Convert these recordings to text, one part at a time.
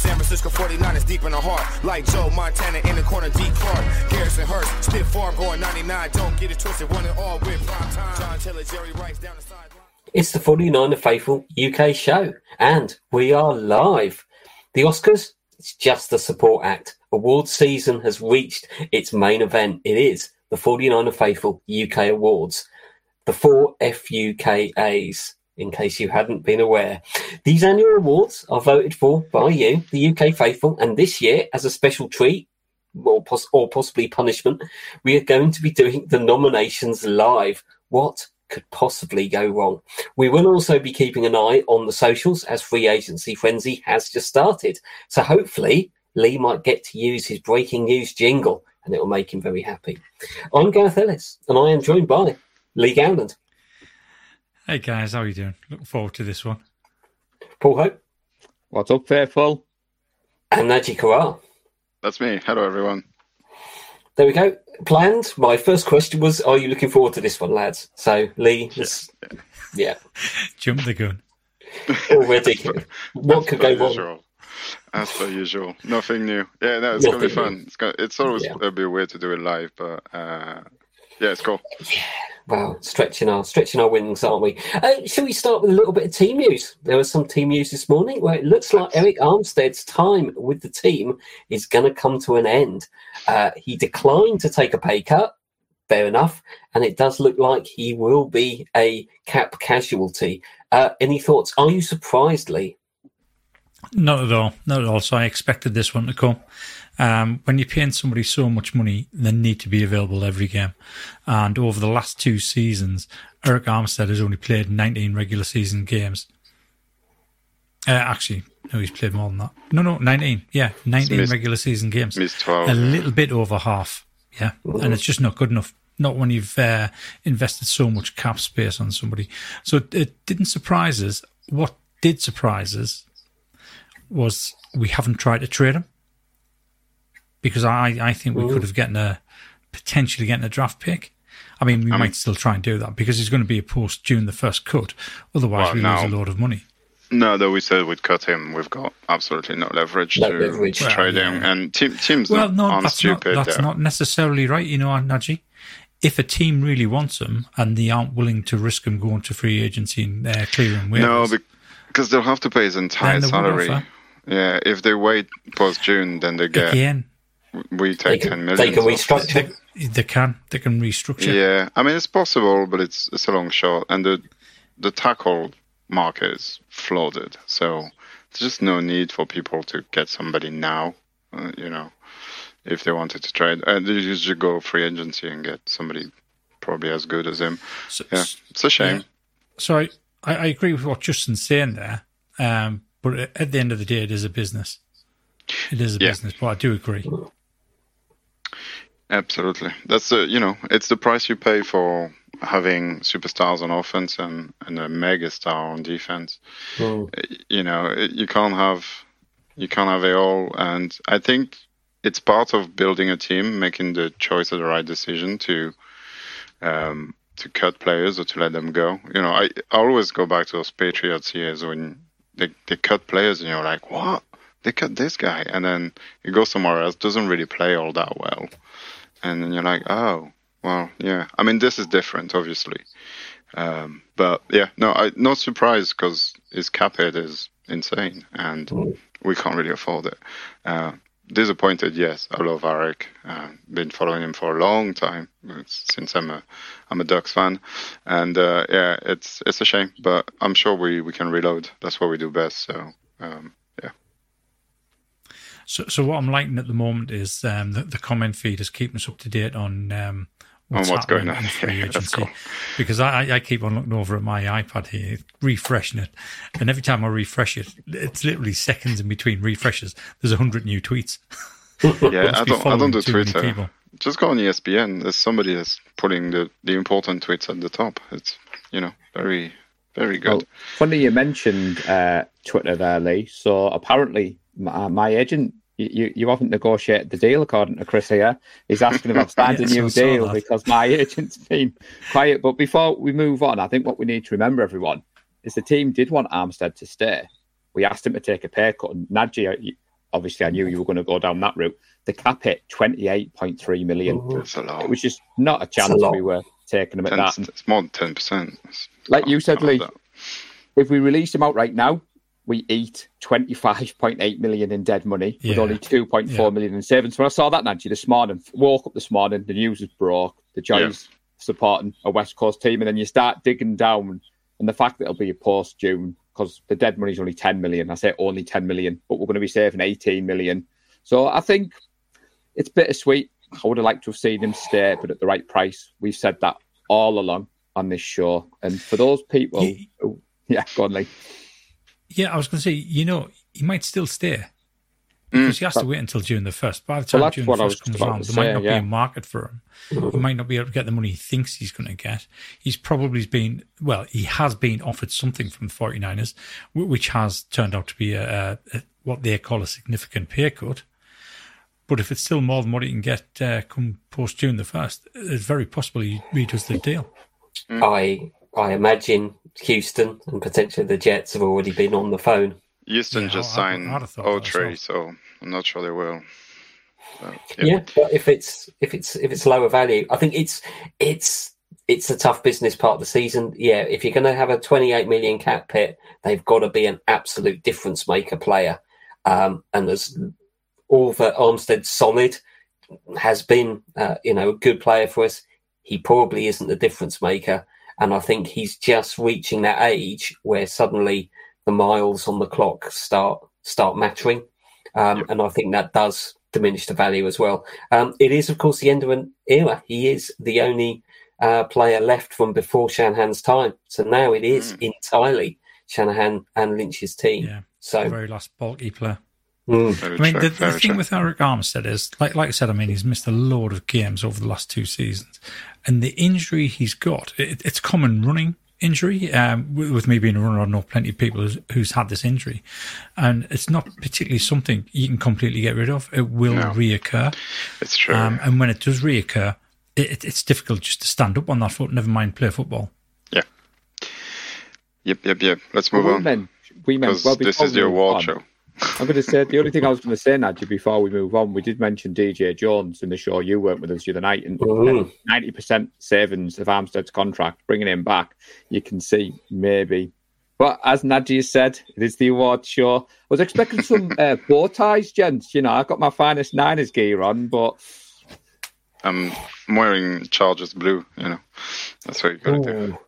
San Francisco 49ers deep in the heart. Like Joe Montana in the corner, D. Clark. Garrison Hurst, Stiff Farm going 99. Don't get it twisted, one and all with prime time. John Taylor, Jerry Rice down the sideline. It's the 49er Faithful UK show, and we are live. The Oscars, it's just a support act. Awards season has reached its main event. It is the 49er Faithful UK Awards, the 4 FUKAs, in case you hadn't been aware. These annual awards are voted for by you, the UK Faithful, and this year, as a special treat, or possibly punishment, we are going to be doing the nominations live. What could possibly go wrong? We will also be keeping an eye on the socials as Free Agency Frenzy has just started. So hopefully Lee might get to use his breaking news jingle and it will make him very happy. I'm Gareth Ellis and I am joined by Lee Gowland. Hey guys, how are you doing? Looking forward to this one. Paul Hope. What's up, Faithful? And Naji Karar. That's me. Hello, everyone. There we go. Planned. My first question was, are you looking forward to this one, lads? So, Lee, yeah. Jump the gun. Already. What could go wrong? As per usual. Nothing new. Yeah, no, it's going to be fun. It's always a bit weird to do it live, but yeah, it's cool. Yeah. Well, stretching our wings, aren't we? Shall we start with a little bit of team news? There was some team news this morning where it looks like Eric Armstead's time with the team is going to come to an end. He declined to take a pay cut, fair enough, and it does look like he will be a cap casualty. Any thoughts? Are you surprised, Lee? Not at all. So I expected this one to come. When you're paying somebody so much money, they need to be available every game. And over the last 2 seasons, Eric Armstead has only played 19 regular season games. Actually, no, he's played more than that. No, 19. Yeah, 19 regular season games. Missed 12. A little bit over half. Yeah, and it's just not good enough. Not when you've invested so much cap space on somebody. So it didn't surprise us. What did surprise us was we haven't tried to trade him. Because I think we could have potentially gotten a draft pick. I mean, we might still try and do that because he's going to be a post-June the 1st cut. Otherwise, we lose a load of money. No, though we said we'd cut him. We've got absolutely no leverage to trade him. And teams aren't stupid. That's not necessarily right, Naji. If a team really wants him and they aren't willing to risk him going to free agency and clearing waivers... No, because they'll have to pay his entire salary. Yeah, if they wait post-June, then they get... Again... We take 10 million. They can restructure. They can restructure. Yeah, I mean it's possible, but it's a long shot, and the tackle market is flooded, so there's just no need for people to get somebody now. If they wanted to trade, they usually go free agency and get somebody probably as good as him. So, yeah, it's a shame. Yeah. So I agree with what Justin's saying there, but at the end of the day, it is a business. It is a business, but I do agree. Absolutely. That's it's the price you pay for having superstars on offense and a mega star on defense. You can't have it all, and I think it's part of building a team, making the choice of the right decision to cut players or to let them go. I always go back to those Patriots years when they cut players and you're like, what? They cut this guy, and then he goes somewhere else, doesn't really play all that well. And then you're like, oh, well, yeah. I mean, this is different, obviously. But, yeah, no, I'm not surprised because his cap hit is insane, and we can't really afford it. Disappointed, yes. I love Eric. Been following him for a long time, since I'm a Ducks fan. And, yeah, it's a shame, but I'm sure we can reload. That's what we do best, so... So what I'm liking at the moment is the comment feed is keeping us up to date on what's going on in free agency. Cool. Because I keep on looking over at my iPad here, refreshing it, and every time I refresh it, it's literally seconds in between refreshes. There's 100 new tweets. Yeah, I don't do Twitter. Just go on ESPN. There's somebody that's putting the important tweets at the top. It's very, very good. Well, funny you mentioned Twitter there, Lee. So apparently my agent, you haven't negotiated the deal, according to Chris here. He's asking if I've signed a new deal because my agent's been quiet. But before we move on, I think what we need to remember, everyone, is the team did want Armstead to stay. We asked him to take a pay cut. And Naji, obviously I knew you were going to go down that route. The cap hit 28.3 million. That's a lot. It was just not a chance we were taking them at that. It's more than 10%. Like you said, Lee, if we release them out right now, we eat 25.8 million in dead money with only 2.4 million in savings. When I saw that, Nancy, this morning, woke up this morning, the news was broke, the joys supporting a West Coast team, and then you start digging down, and the fact that it'll be a post-June, because the dead money is only 10 million. I say only 10 million, but we're going to be saving 18 million. So I think it's bittersweet. I would have liked to have seen him stay, but at the right price. We've said that all along on this show. And for those people... go on, Lee. Yeah, I was going to say, he might still stay because he has to wait until June the 1st. By the time June the 1st comes around, there might not be a market for him. He might not be able to get the money he thinks he's going to get. He has been offered something from the 49ers, which has turned out to be what they call a significant pay cut. But if it's still more than what he can get come post-June the 1st, it's very possible he redoes the deal. I imagine Houston and potentially the Jets have already been on the phone. Houston just signed Autry, so I'm not sure they will. But if it's lower value, I think it's a tough business part of the season. Yeah, if you're going to have a 28 million cap hit, they've got to be an absolute difference maker player. And there's all that Armstead solid has been, a good player for us. He probably isn't the difference maker. And I think he's just reaching that age where suddenly the miles on the clock start mattering. And I think that does diminish the value as well. It is, of course, the end of an era. He is the only player left from before Shanahan's time. So now it is entirely Shanahan and Lynch's team. Yeah, so the very last bulky player. The thing with Eric Armstead is, like I said, he's missed a load of games over the last 2 seasons. And the injury he's got, it's common running injury. With me being a runner, I know plenty of people who's had this injury. And it's not particularly something you can completely get rid of. It will reoccur. It's true. And when it does reoccur, it's difficult just to stand up on that foot, never mind play football. Yeah. Yep. Let's move on. Because this is the award show. I'm going to say, the only thing I was going to say, Nadji, before we move on, we did mention DJ Jones in the show. You weren't with us the other night. And 90% savings of Armstead's contract, bringing him back, you can see maybe. But as Nadji has said, it is the award show. I was expecting some bow ties, gents. I've got my finest Niners gear on, but... I'm wearing Chargers blue, That's what you've got to do.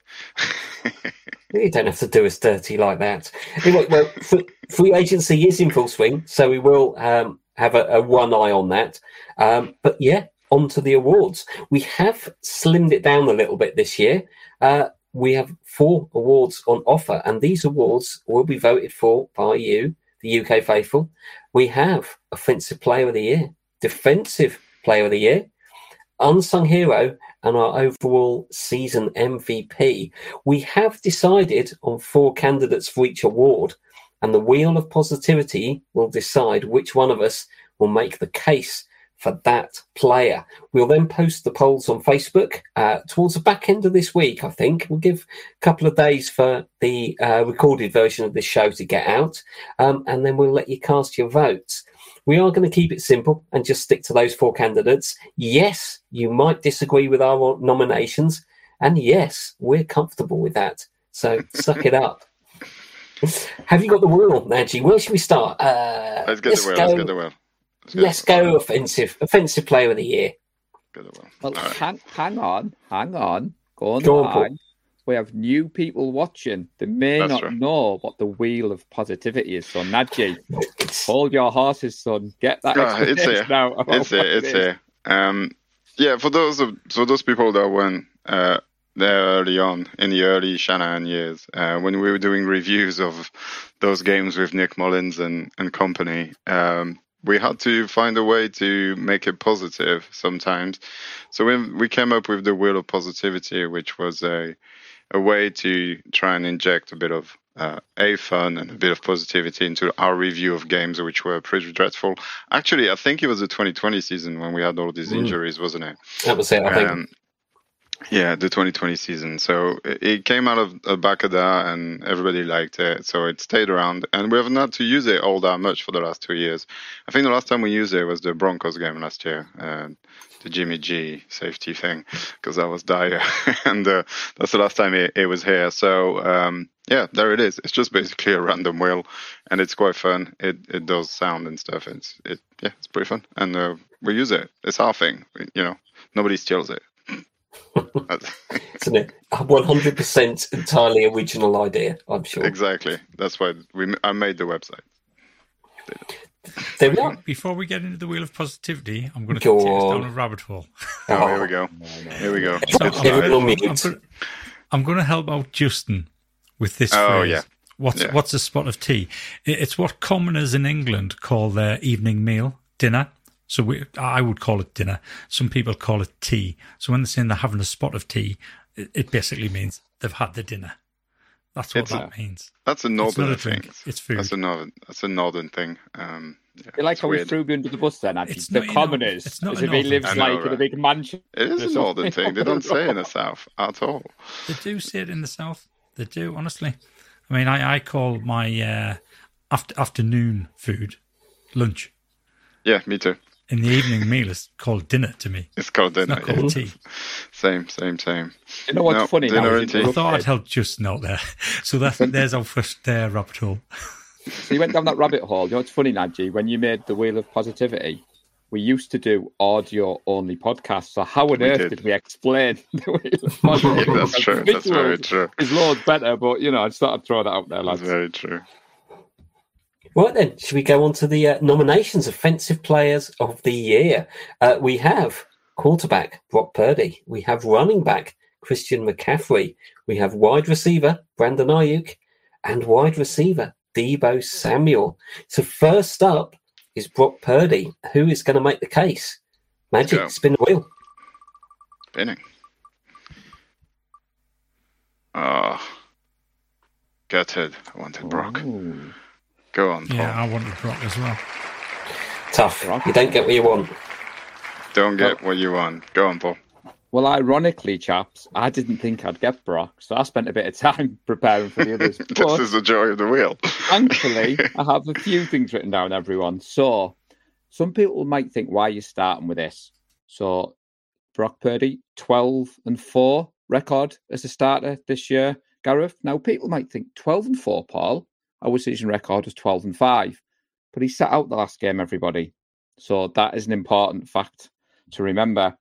You don't have to do us dirty like that. Anyway, well, free agency is in full swing, so we will have a one eye on that. But on to the awards. We have slimmed it down a little bit this year. We have 4 awards on offer, and these awards will be voted for by you, the UK faithful. We have Offensive Player of the Year, Defensive Player of the Year, Unsung Hero, and our overall season MVP. We have decided on 4 candidates for each award, and the Wheel of Positivity will decide which one of us will make the case for that player. We'll then post the polls on Facebook towards the back end of this week, I think. We'll give a couple of days for the recorded version of this show to get out, and then we'll let you cast your votes. We are going to keep it simple and just stick to those 4 candidates. Yes, you might disagree with our nominations. And yes, we're comfortable with that. So suck it up. Have you got the wheel, Nadji? Where should we start? Let's get the wheel. Let's go offensive player of the year. Get the wheel. Well, hang on. Go on. We have new people watching. They may not know what the Wheel of Positivity is. So, Nadji, hold your horses, son. Get that explanation now. It's there. For those people that weren't there early on in the early Shanahan years, when we were doing reviews of those games with Nick Mullins and company, we had to find a way to make it positive sometimes. So we came up with the Wheel of Positivity, which was a way to try and inject a bit of fun and a bit of positivity into our review of games which were pretty dreadful. Actually, I think it was the 2020 season when we had all these injuries, wasn't it? That was it, I think. Yeah, the 2020 season. So it came out of Bakada and everybody liked it. So it stayed around. And we haven't had to use it all that much for the last 2 years. I think the last time we used it was the Broncos game last year, the Jimmy G safety thing, because that was dire. And that's the last time it was here. So, yeah, there it is. It's just basically a random wheel, and it's quite fun. It does sound and stuff. It's pretty fun. And we use it. It's our thing. Nobody steals it. Isn't it? 100% entirely original idea, I'm sure. Exactly. That's why I made the website. There we are. Before we get into the wheel of positivity, I'm going to take us down a rabbit hole. Oh, here we go. Here we go. I'm going to help out Justin with this phrase. Yeah. What's a spot of tea? It's what commoners in England call their evening meal, dinner. So I would call it dinner. Some people call it tea. So when they're saying they're having a spot of tea, it basically means they've had the dinner. That's what that means. That's a northern thing. It's food. That's a northern thing. You like how we threw me under the bus then, Andy? The commoners. It's not as if he lives in a big mansion. It is a northern thing. They don't say it in the south at all. They do say it in the south. They do, honestly. I mean, I call my afternoon food lunch. Yeah, me too. In the evening meal, it's called dinner to me. It's called dinner. It's not called tea. Same. You know what's funny? I thought I'd help Justin out there. So there's our first rabbit hole. So you went down that rabbit hole. You know what's funny, Nadji? When you made the Wheel of Positivity, we used to do audio-only podcasts. So how on earth did we explain the Wheel of Positivity? That's true. That's very true. It's loads better, but, I just thought I'd throw that out there, lads. That's very true. Right then, should we go on to the nominations, Offensive Players of the Year? We have quarterback, Brock Purdy. We have running back, Christian McCaffrey. We have wide receiver, Brandon Ayuk. And wide receiver, Deebo Samuel. So first up is Brock Purdy. Who is going to make the case? Magic, spin the wheel. Spinning. Gutted. I wanted Brock. Ooh. Go on, Paul. Yeah, I wanted Brock as well. Tough. You don't get what you want. Don't get what you want. Go on, Paul. Well, ironically, chaps, I didn't think I'd get Brock, so I spent a bit of time preparing for the others. This is the joy of the wheel. Thankfully, I have a few things written down, everyone. So, some people might think, why are you starting with this? So, Brock Purdy, 12-4 record as a starter this year, Gareth. Now, people might think 12-4, Paul. Our season record was 12-5, but he sat out the last game, everybody. So that is an important fact to remember.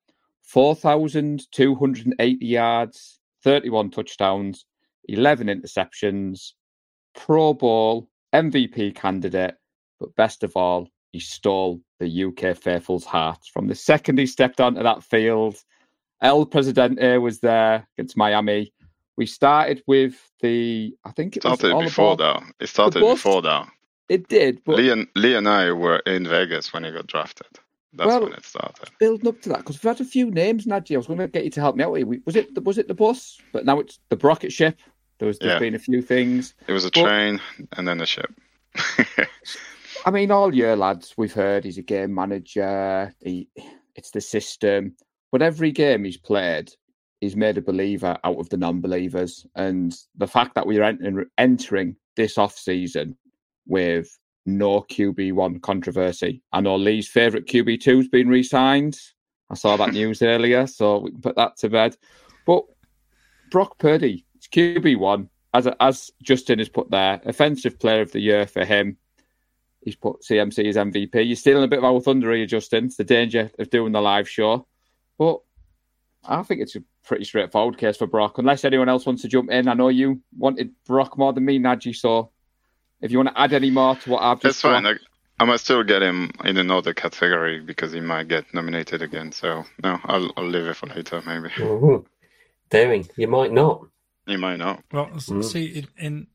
4,280 yards, 31 touchdowns, 11 interceptions, Pro Bowl, MVP candidate, but best of all, he stole the UK faithful's hearts. From the second he stepped onto that field, El Presidente was there against Miami. We started with It started before that. It did. But Lee and I were in Vegas when he got drafted. That's when it started. Building up to that, because we've had a few names, Nadji. I was going to get you to help me out. Was it the bus? But now it's the rocket ship. There's been a few things. It was a train and then a ship. I mean, all year, lads, we've heard he's a game manager. It's the system. But every game he's played, he's made a believer out of the non-believers. And the fact that we're entering this off-season with no QB1 controversy. I know Lee's favourite QB2's been re-signed. I saw that news earlier, so we can put that to bed. But Brock Purdy, it's QB1, as Justin has put there, Offensive Player of the Year for him. He's put CMC as MVP. You're stealing a bit of our thunder here, Justin. It's the danger of doing the live show. But I think it's a pretty straightforward case for Brock, unless anyone else wants to jump in. I know you wanted Brock more than me, Nadji, so if you want to add any more to what I've just said. That's fine. I might still get him in another category because he might get nominated again. So, no, I'll leave it for later, maybe. Ooh. Daring. You might not. You might not. Well, see,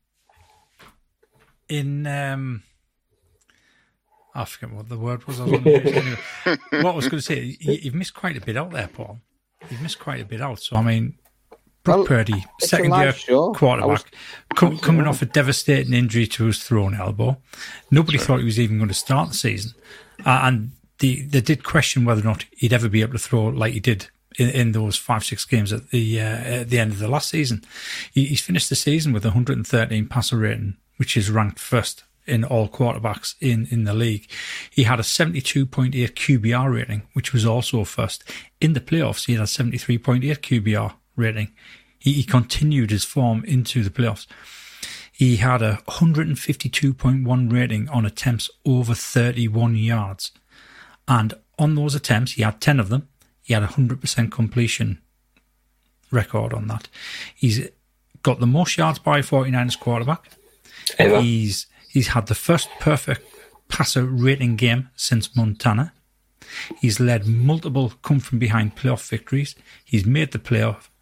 I forget what the word was. What I was going to say, you've missed quite a bit out there, Paul. You've missed quite a bit out. So, I mean, Brock Purdy, second-year quarterback, coming off a devastating injury to his thrown elbow. Nobody thought he was even going to start the season. And they did question whether or not he'd ever be able to throw like he did in those 5-6 games at the end of the last season. He's finished the season with 113 passer rating, which is ranked first in all quarterbacks in the league. He had a 72.8 QBR rating, which was also first. In the playoffs, he had a 73.8 QBR rating. He continued his form into the playoffs. He had a 152.1 rating on attempts over 31 yards. And on those attempts, he had 10 of them. He had a 100% completion record on that. He's got the most yards by a 49ers quarterback. Ever. He's had the first perfect passer rating game since Montana. He's led multiple come-from-behind playoff victories. He's made the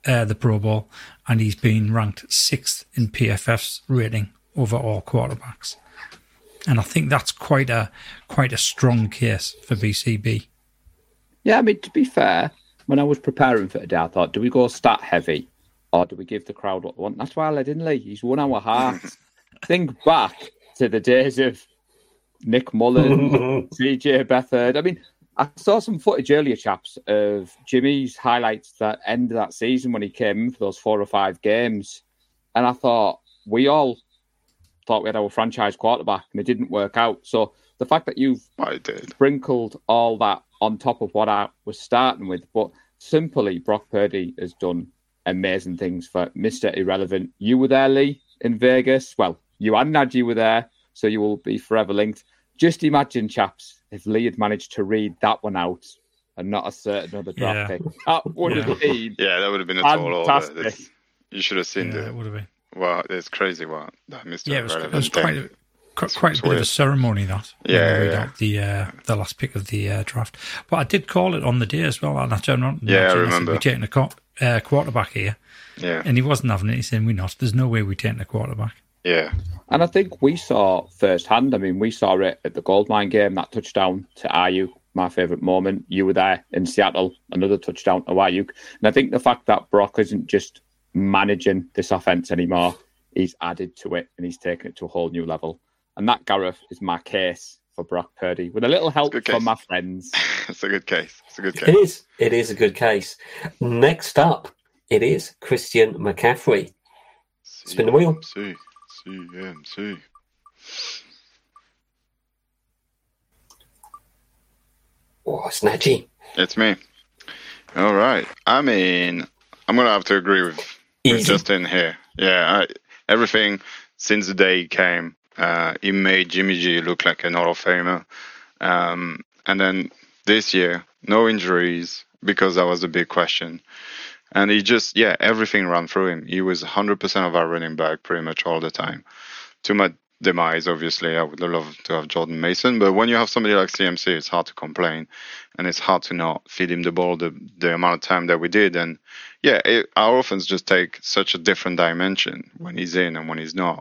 Pro Bowl, and he's been ranked 6th in PFF's rating over all quarterbacks. And I think that's quite a strong case for BCB. Yeah, I mean, to be fair, when I was preparing for today, I thought, do we go stat heavy or do we give the crowd what they want? That's why I led in Lee. He's won our hearts. Think back to the days of Nick Mullen, CJ Beathard. I mean, I saw some footage earlier, chaps, of Jimmy's highlights that end of that season when he came in for those 4 or 5 games. And I thought, we all thought we had our franchise quarterback and it didn't work out. So the fact that you've sprinkled all that on top of what I was starting with, but simply Brock Purdy has done amazing things for Mr. Irrelevant. You were there, Lee, in Vegas. Well, you and Najee were there, so you will be forever linked. Just imagine, chaps, if Lee had managed to read that one out and not a certain other draft pick. That would have been that would have been a tall order. You should have seen it would have been. Well, it's crazy what that Mr. It was quite a bit of a ceremony, that. Out the last pick of the draft. But I did call it on the day as well. And I turned around. I remember. We're taking a quarterback here. Yeah. And he wasn't having it. He said, we're not. There's no way we're taking a quarterback. Yeah. And I think we saw firsthand. I mean, we saw it at the Goldmine game, that touchdown to Ayuk, my favourite moment. You were there in Seattle, another touchdown to Ayuk. And I think the fact that Brock isn't just managing this offense anymore, he's added to it and he's taken it to a whole new level. And that, Gareth, is my case for Brock Purdy, with a little help from my friends. It's a good case. It's a good case. It is a good case. Next up, it is Christian McCaffrey. Spin the wheel. CMC. Oh, Snatchy. It's me. All right. I mean, I'm going to have to agree with Justin here. Yeah, everything since the day he came, he made Jimmy G look like an Hall of Famer. And then this year, no injuries, because that was the big question. And he just, everything ran through him. He was 100% of our running back pretty much all the time. To my demise, obviously, I would love to have Jordan Mason. But when you have somebody like CMC, it's hard to complain. And it's hard to not feed him the ball the amount of time that we did. And our offense just take such a different dimension when he's in and when he's not.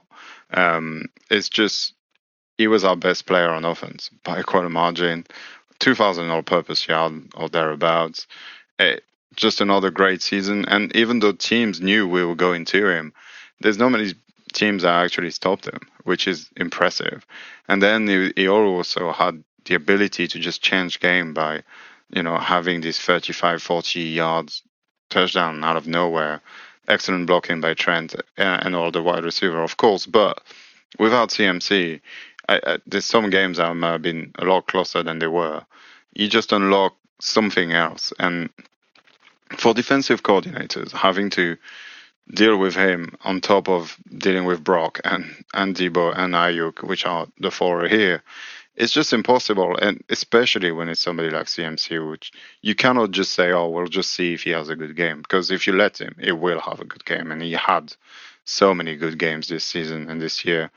It's just, he was our best player on offense by quite a margin. 2,000 all-purpose yard or thereabouts. Just another great season. And even though teams knew we were going to him, there's not many teams that actually stopped him, which is impressive. And then he also had the ability to just change game by, having this 35, 40 yards touchdown out of nowhere. Excellent blocking by Trent and all the wide receiver, of course. But without CMC, there's some games that might have been a lot closer than they were. You just unlock something else. And for defensive coordinators, having to deal with him on top of dealing with Brock and Debo and Ayuk, which are the 4 here, it's just impossible. And especially when it's somebody like CMC, which you cannot just say, oh, we'll just see if he has a good game. Because if you let him, he will have a good game. And he had so many good games this season and this year.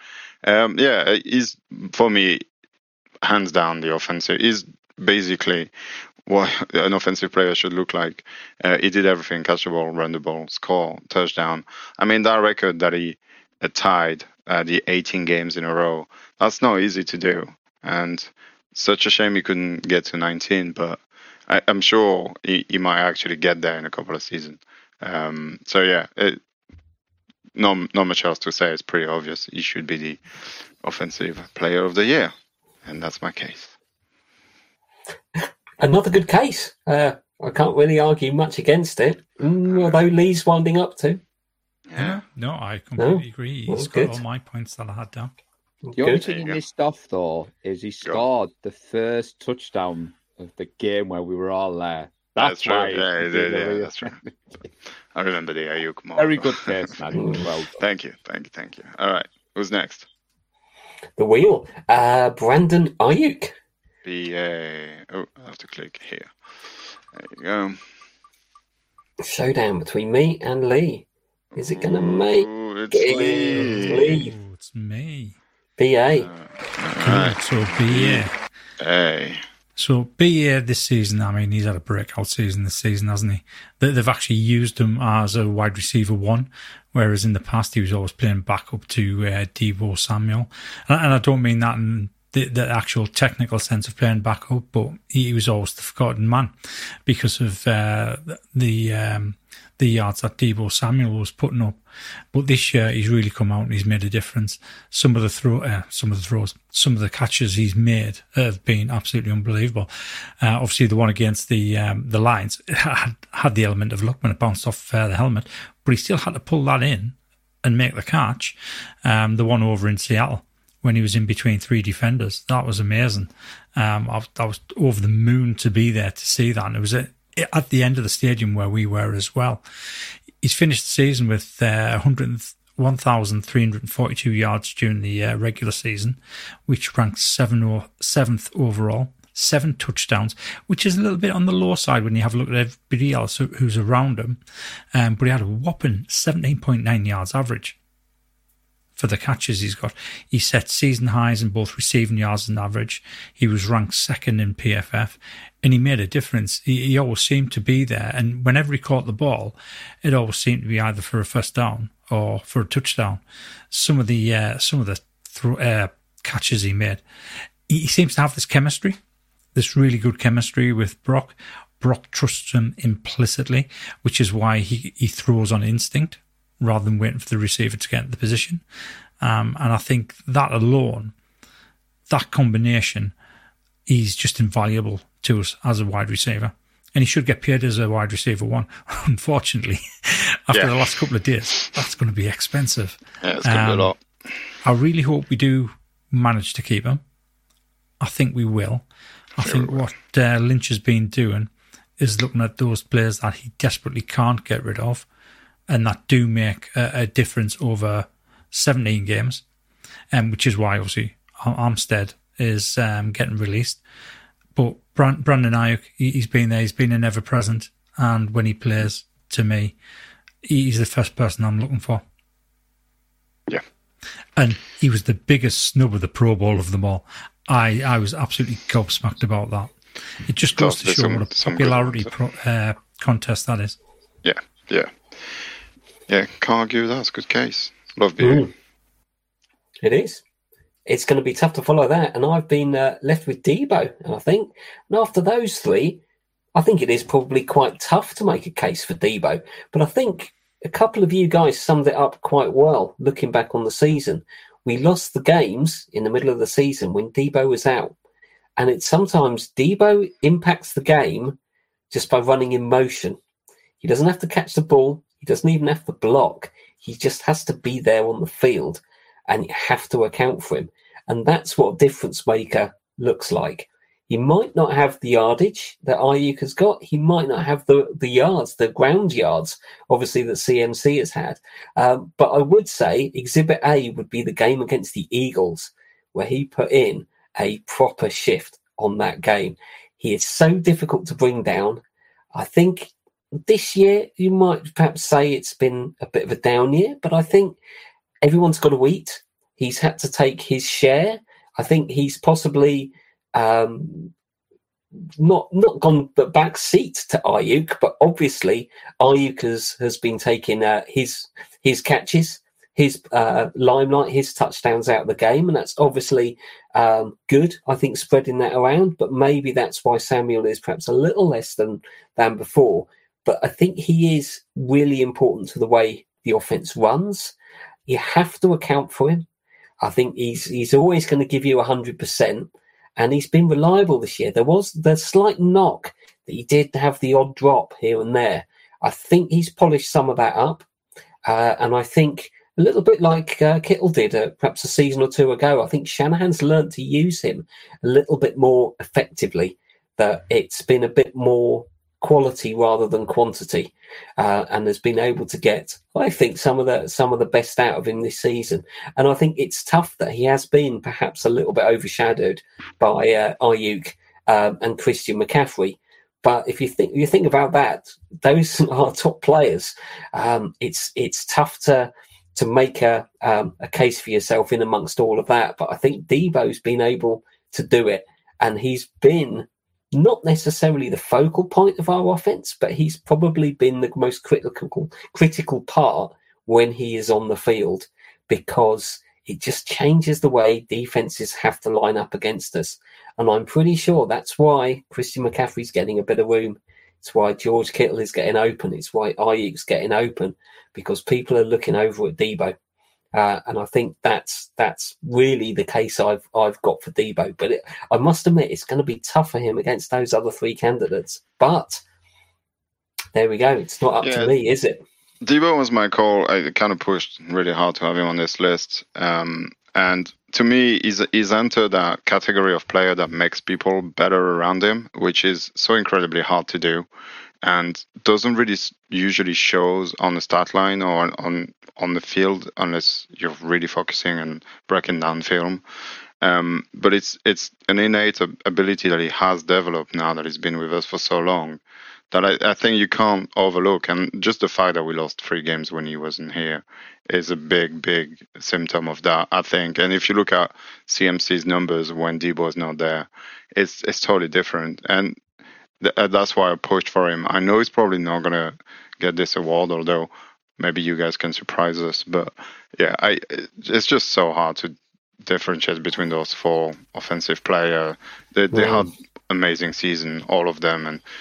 He's, for me, hands down the offensive. He's basically what an offensive player should look like. He did everything: catch the ball, run the ball, score, touchdown. I mean, that record that he tied, the 18 games in a row, that's not easy to do. And such a shame he couldn't get to 19, but I'm sure he might actually get there in a couple of seasons. Not much else to say. It's pretty obvious. He should be the offensive player of the year. And that's my case. Another good case. I can't really argue much against it, although Lee's winding up to. Yeah. No, I completely agree. He's got good. all my points that I had down. The only thing he missed off, though, is he scored the first touchdown of the game where we were all there. That's true. Yeah, he did. Yeah, that's true. I remember the Ayuk moment. Very good face, man. Well done. Thank you. All right, who's next? The wheel. Brandon Ayuk. I have to click here. There you go. Showdown between me and Lee. Is it going to make It's Lee. Oh, it's me. BA? Correct. So BA. Hey. So BA this season, I mean, he's had a breakout season this season, hasn't he? They've actually used him as a wide receiver 1, whereas in the past he was always playing backup to Deebo Samuel. And I don't mean that in the actual technical sense of playing backup, but he was always the forgotten man because of the yards that Deebo Samuel was putting up. But this year he's really come out and he's made a difference. Some of the catches he's made have been absolutely unbelievable. Obviously the one against the Lions had the element of luck when it bounced off the helmet, but he still had to pull that in and make the catch. The one over in Seattle, when he was in between 3 defenders, that was amazing. I was over the moon to be there to see that. And it was at the end of the stadium where we were as well. He's finished the season with 1,342 yards during the regular season, which ranks 7th overall. 7 touchdowns, which is a little bit on the low side when you have a look at everybody else who's around him. But he had a whopping 17.9 yards average for the catches he's got. He set season highs in both receiving yards and average. He was ranked 2nd in PFF, and he made a difference. He always seemed to be there, and whenever he caught the ball, it always seemed to be either for a first down or for a touchdown. Some of the catches he made, he seems to have this chemistry, this really good chemistry with Brock. Brock trusts him implicitly, which is why he throws on instinct rather than waiting for the receiver to get into the position. And I think that alone, that combination, he's just invaluable to us as a wide receiver. And he should get paid as a wide receiver 1. Unfortunately, after the last couple of days, that's going to be expensive. Yeah, it's going to be a lot. I really hope we do manage to keep him. I think we will. I think what Lynch has been doing is looking at those players that he desperately can't get rid of, and that do make a difference over 17 games, which is why, obviously, Armstead is getting released. But Brandon Ayuk, he's been there, he's been an ever-present, and when he plays, to me, he's the first person I'm looking for. Yeah. And he was the biggest snub of the Pro Bowl of them all. I was absolutely gobsmacked about that. It just goes to show what a popularity contest that is. Yeah. Can't argue with that. It's a good case. Love being. It is. It's going to be tough to follow that. And I've been left with Deebo, and I think. And after those 3, I think it is probably quite tough to make a case for Deebo. But I think a couple of you guys summed it up quite well, looking back on the season. We lost the games in the middle of the season when Deebo was out. And it's sometimes Deebo impacts the game just by running in motion. He doesn't have to catch the ball. He doesn't even have to block. He just has to be there on the field, and you have to account for him. And that's what a difference maker looks like. He might not have the yardage that Ayuk has got. He might not have the yards, the ground yards, obviously, that CMC has had. But I would say Exhibit A would be the game against the Eagles, where he put in a proper shift on that game. He is so difficult to bring down. I think this year, you might perhaps say it's been a bit of a down year, but I think everyone's got to eat. He's had to take his share. I think he's possibly not gone the back seat to Ayuk, but obviously Ayuk has been taking his catches, his limelight, his touchdowns out of the game, and that's obviously good. I think spreading that around, but maybe that's why Samuel is perhaps a little less than before. But I think he is really important to the way the offense runs. You have to account for him. I think he's always going to give you 100%, and he's been reliable this year. There was the slight knock that he did have the odd drop here and there. I think he's polished some of that up. And I think a little bit like Kittle did perhaps a season or two ago, I think Shanahan's learnt to use him a little bit more effectively, that it's been a bit more quality rather than quantity, and has been able to get, I think, some of the best out of him this season. And I think it's tough that he has been perhaps a little bit overshadowed by Ayuk and Christian McCaffrey. But if you think about that, those are top players. It's tough to make a case for yourself in amongst all of that. But I think Deebo's been able to do it, and he's been not necessarily the focal point of our offense, but he's probably been the most critical part when he is on the field, because it just changes the way defenses have to line up against us. And I'm pretty sure that's why Christian McCaffrey's getting a bit of room. It's why George Kittle is getting open. It's why Ayuk's getting open, because people are looking over at Deebo. And I think that's really the case I've got for Deebo. But I must admit, it's going to be tough for him against those other three candidates. But there we go. It's not up to me, is it? Deebo was my call. I kind of pushed really hard to have him on this list. And to me, he's entered a category of player that makes people better around him, which is so incredibly hard to do, and doesn't really usually shows on the stat line or on the field unless you're really focusing and breaking down film. But it's an innate ability that he has developed now that he's been with us for so long, that I think you can't overlook. And just the fact that we lost 3 games when he wasn't here is a big symptom of that, I think. And if you look at CMC's numbers when Deebo is not there, it's totally different. And that's why I pushed for him. I know he's probably not going to get this award, although maybe you guys can surprise us. But yeah, it's just so hard to differentiate between those 4 offensive players. They had amazing season, all of them, and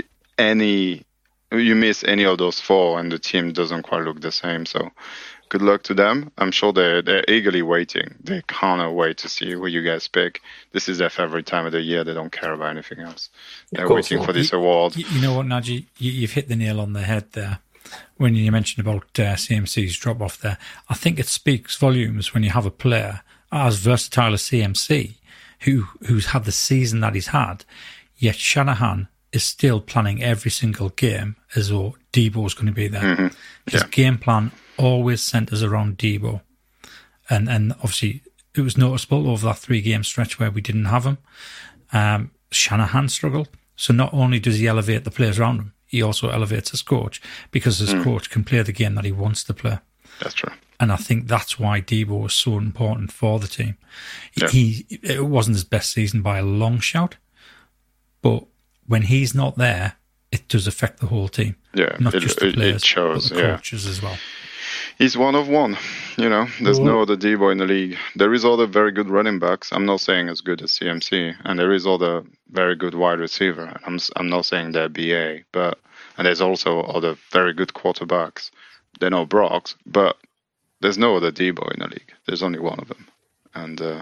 you miss any of those 4 and the team doesn't quite look the same. So good luck to them. I'm sure they're eagerly waiting. They cannot wait to see who you guys pick. This is their favorite time of the year. They don't care about anything else. They're waiting for this award. You know what, Najee? You've hit the nail on the head there when you mentioned about CMC's drop off there. I think it speaks volumes when you have a player as versatile as CMC who's had the season that he's had, yet Shanahan is still planning every single game as though Deebo's going to be there. Mm-hmm. His game plan always centres around Deebo. And obviously it was noticeable over that 3-game stretch where we didn't have him. Shanahan struggled. So not only does he elevate the players around him, he also elevates his coach, because his coach can play the game that he wants to play. That's true. And I think that's why Deebo was so important for the team. Yeah. It wasn't his best season by a long shot, but when he's not there, it does affect the whole team. Yeah, not just the players, it shows, but the coaches as well. He's one of one. There's no other Deebo in the league. There is other very good running backs. I'm not saying as good as CMC, and there is other very good wide receiver. I'm not saying they're BA, and there's also other very good quarterbacks. They're not Brocks, but there's no other Deebo in the league. There's only one of them, and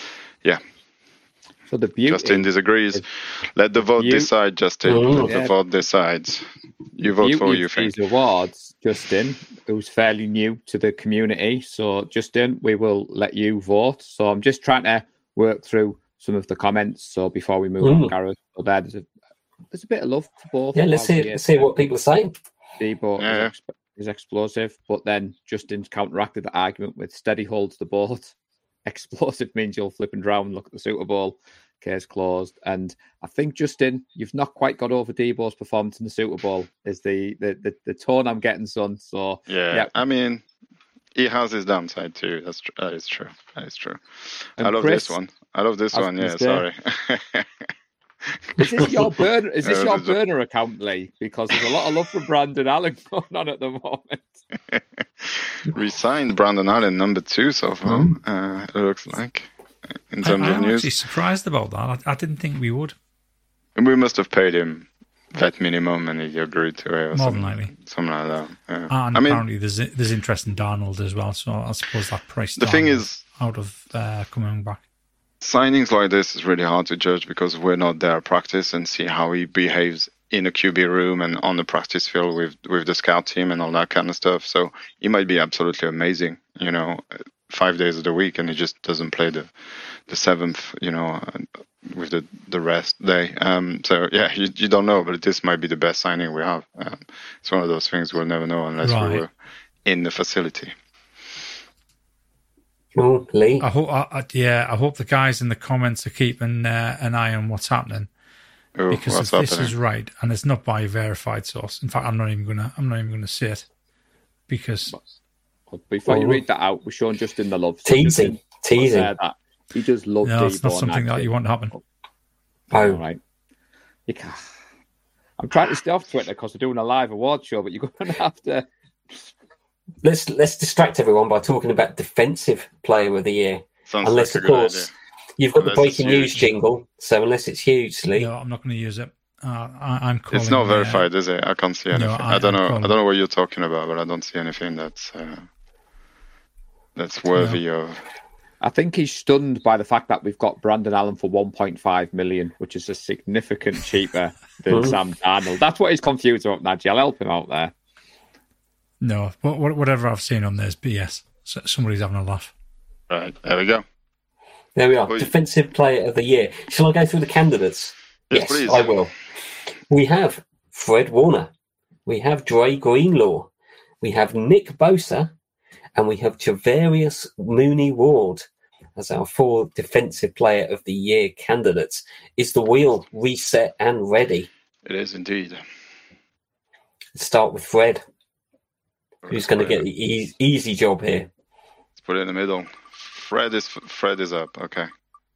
So the beauty, Justin disagrees. Let the vote decide, Justin. Let the vote decides. You vote for who you think. These awards, Justin, who's fairly new to the community. So, Justin, we will let you vote. So, I'm just trying to work through some of the comments. So, before we move on, Gareth, there's a bit of love for both. Yeah, let's see what people are saying. Deebo is explosive, but then Justin's counteracted the argument with steady holds the board. Explosive means you'll flip and drown and look at the Super Bowl. Case closed. And I think, Justin, you've not quite got over Deebo's performance in the Super Bowl, is the tone I'm getting, son. So yeah. I mean, he has his downside too. That is true. And I love Chris, this one. Yeah, sorry. Is this your burner? Is this your burner account, Lee? Because there's a lot of love for Brandon Allen going on at the moment. Resigned Brandon Allen number 2 so far. It looks like. In terms of news, I'm actually surprised about that. I didn't think we would. And we must have paid him that minimum, and he agreed to it. Or more than likely, something like that. Yeah. And apparently, there's interest in Darnold as well. So I suppose that price. The thing is, out of coming back. signings like this is really hard to judge because we're not there at practice and see how he behaves in a QB room and on the practice field with the scout team and all that kind of stuff. So he might be absolutely amazing, 5 days of the week, and he just doesn't play the seventh, with the rest day. So yeah, you don't know, but this might be the best signing we have. It's one of those things we'll never know unless we were in the facility. Oh, Lee. I hope the guys in the comments are keeping an eye on what's happening. Because if this is right, and it's not by a verified source. In fact, I'm not even gonna say it because before you read that out, we're showing Justin the love. Teasing. That. He just loves. No, it's not something that you want to happen. Oh, right. You can't. I'm trying to stay off Twitter because we're doing a live award show, but you're going to have to. Let's distract everyone by talking about defensive player of the year. Sounds unless, like of course, you've got the breaking news jingle. So unless it's huge, Lee. No, I'm not going to use it. I'm calling. It's not verified, is it? I can't see anything. I don't know. I don't know what you're talking about, but I don't see anything that's worthy of. I think he's stunned by the fact that we've got Brandon Allen for 1.5 million, which is a significant cheaper than Sam Darnold. That's what he's confused about, Nadji. I'll help him out there. No, whatever I've seen on there is BS. Somebody's having a laugh. Right, there we go. There we are. Defensive player of the year. Shall I go through the candidates? Yes, please. I will. We have Fred Warner. We have Dre Greenlaw. We have Nick Bosa. And we have Javarius Mooney-Ward as our 4 defensive player of the year candidates. Is the wheel reset and ready? It is indeed. Let's start with Fred. Who's going to get the easy job here? Let's put it in the middle. Fred is up. Okay.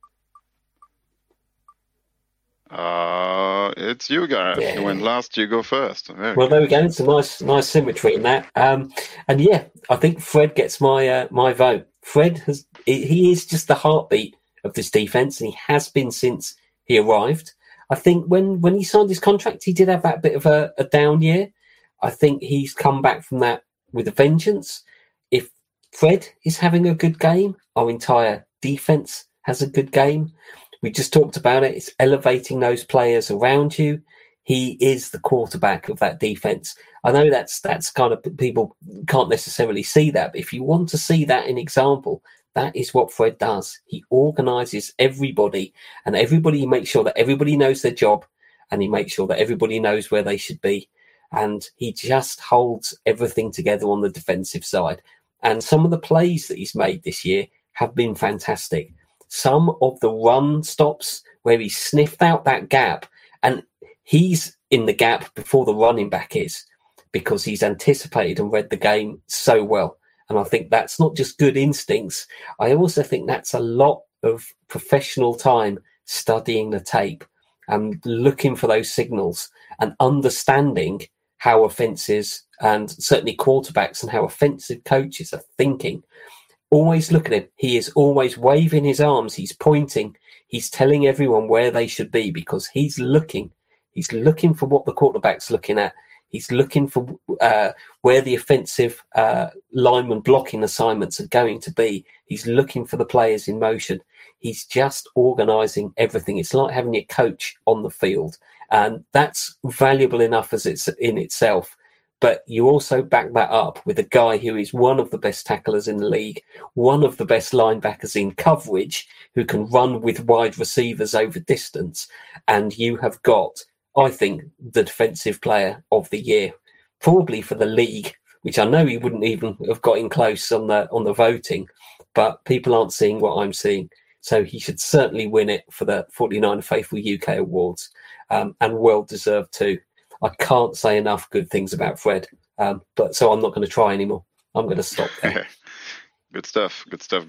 It's you, Gareth. Yeah. You went last. You go first. There we go. It's a nice symmetry in that. And yeah, I think Fred gets my vote. Fred he is just the heartbeat of this defense, and he has been since he arrived. I think when he signed his contract, he did have that bit of a down year. I think he's come back from that with a vengeance. If Fred is having a good game, our entire defense has a good game. We just talked about it. It's elevating those players around you. He is the quarterback of that defense. I know that's kind of, people can't necessarily see that, but if you want to see that in example, that is what Fred does. He organizes everybody, and he makes sure that everybody knows their job, and he makes sure that everybody knows where they should be. And he just holds everything together on the defensive side. And some of the plays that he's made this year have been fantastic. Some of the run stops where he sniffed out that gap, and he's in the gap before the running back is, because he's anticipated and read the game so well. And I think that's not just good instincts. I also think that's a lot of professional time studying the tape and looking for those signals and understanding how offenses and certainly quarterbacks and how offensive coaches are thinking. Always look at him. He is always waving his arms. He's pointing. He's telling everyone where they should be because he's looking. He's looking for what the quarterback's looking at. He's looking for where the offensive lineman blocking assignments are going to be. He's looking for the players in motion. He's just organising everything. It's like having your coach on the field. And that's valuable enough as it's in itself. But you also back that up with a guy who is one of the best tacklers in the league, one of the best linebackers in coverage, who can run with wide receivers over distance. And you have got, I think, the defensive player of the year, probably for the league, which I know he wouldn't even have got in close on the voting, but people aren't seeing what I'm seeing. So he should certainly win it for the 49 Faithful UK Awards, and well deserved too. I can't say enough good things about Fred, but so I'm not going to try anymore. I'm going to stop there. Good stuff.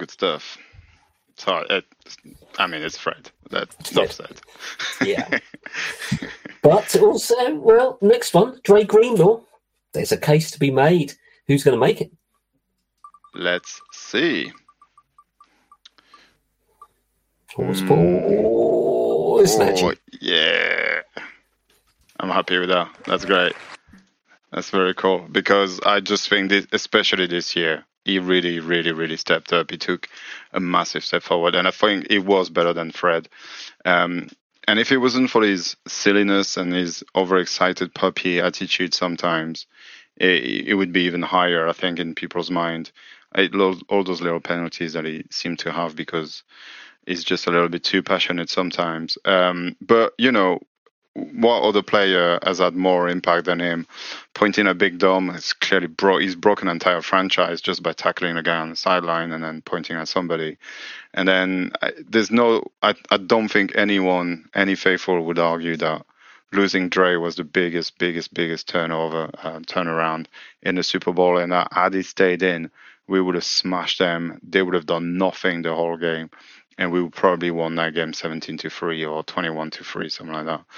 Sorry, it's Fred. That's not said. Yeah. But also, well, next one, Dre Greenlaw. There's a case to be made. Who's going to make it? Let's see. Pause. Yeah. I'm happy with that. That's great. That's very cool because I just think, especially this year, he really, really, really stepped up. He took a massive step forward, and I think it was better than Fred. And if it wasn't for his silliness and his overexcited puppy attitude sometimes, it would be even higher, I think, in people's mind. All those little penalties that he seemed to have because he's just a little bit too passionate sometimes. But, what other player has had more impact than him? Pointing at Big Dom, it's clearly he's broken an entire franchise just by tackling a guy on the sideline and then pointing at somebody. And then I don't think any faithful would argue that losing Dre was the biggest turnaround in the Super Bowl. And had he stayed in, we would have smashed them. They would have done nothing the whole game. And we would probably won that game 17-3 or 21-3, something like that.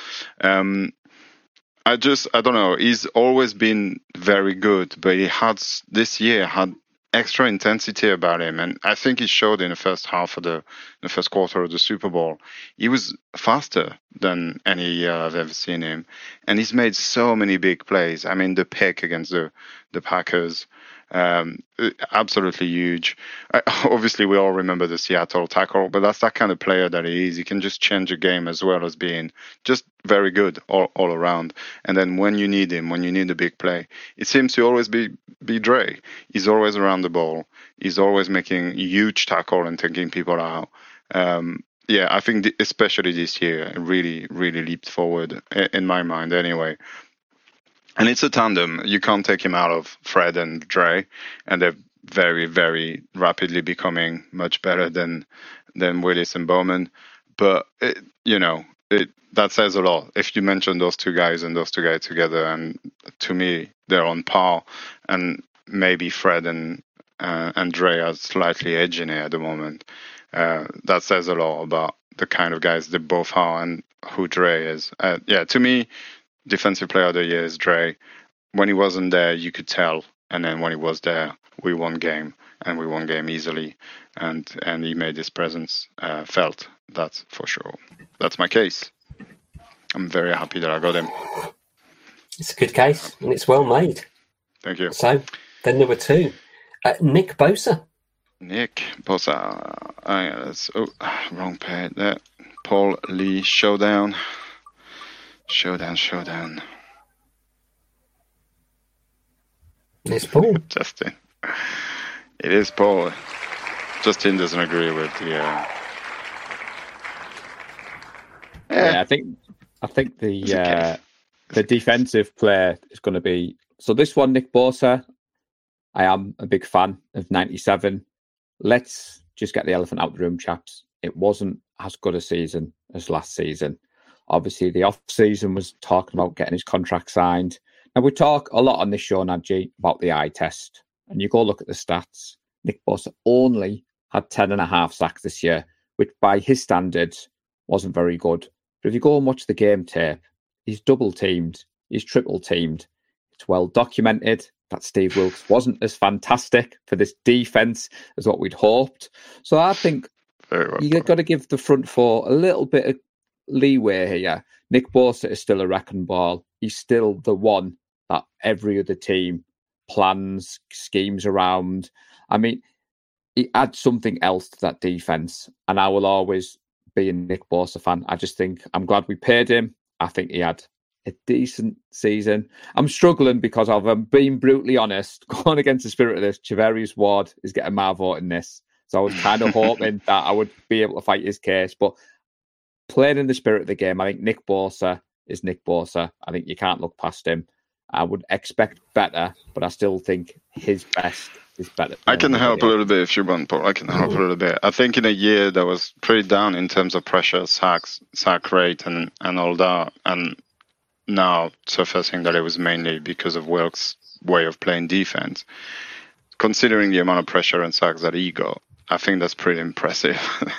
I don't know. He's always been very good, but this year had extra intensity about him, and I think it showed in the first half of the first quarter of the Super Bowl. He was faster than any year I've ever seen him, and he's made so many big plays. I mean, the pick against the Packers. Absolutely huge. Obviously, we all remember the Seattle tackle, but that's that kind of player that he is. He can just change a game as well as being just very good all around. And then when you need him, when you need a big play, it seems to always be Dre. He's always around the ball. He's always making huge tackle and taking people out. I think especially this year, it really, really leaped forward in my mind anyway. And it's a tandem. You can't take him out of Fred and Dre, and they're very, very rapidly becoming much better than Willis and Bowman. But that says a lot. If you mention those two guys together, and to me they're on par, and maybe Fred and Dre are slightly edging it at the moment. That says a lot about the kind of guys they both are and who Dre is. To me. Defensive player of the year is Dre. When he wasn't there, you could tell. And then when he was there, we won game. And we won game easily. And he made his presence felt. That's for sure. That's my case. I'm very happy that I got him. It's a good case, and it's well made. Thank you. So, then number 2. Nick Bosa. Nick Bosa. Wrong pair there. Paul Lee Showdown. Showdown. It's Paul. Justin. It is Paul. Justin doesn't agree with the. I think the defensive player is going to be. So this one, Nick Bosa. I am a big fan of 97. Let's just get the elephant out of the room, chaps. It wasn't as good a season as last season. Obviously, the off-season was talking about getting his contract signed. Now, we talk a lot on this show, Nadji, about the eye test. And you go look at the stats. Nick Bosa only had 10.5 sacks this year, which by his standards wasn't very good. But if you go and watch the game tape, he's double-teamed. He's triple-teamed. It's well documented that Steve Wilks wasn't as fantastic for this defense as what we'd hoped. So I think you've got to give the front four a little bit of leeway here. Nick Bosa is still a wrecking ball. He's still the one that every other team plans, schemes around. I mean, he adds something else to that defense, and I will always be a Nick Bosa fan. I just think I'm glad we paid him. I think he had a decent season. I'm struggling because I'm being brutally honest. Going against the spirit of this, Charvarius Ward is getting my vote in this. So I was kind of hoping that I would be able to fight his case, but playing in the spirit of the game, I think Nick Bosa is Nick Bosa. I think you can't look past him. I would expect better, but I still think his best is better. I can help a little bit if you want, Paul. I can help a little bit. I think in a year that was pretty down in terms of pressure, sack rate, and all that, and now surfacing that it was mainly because of Wilkes' way of playing defense. Considering the amount of pressure and sacks that he got, I think that's pretty impressive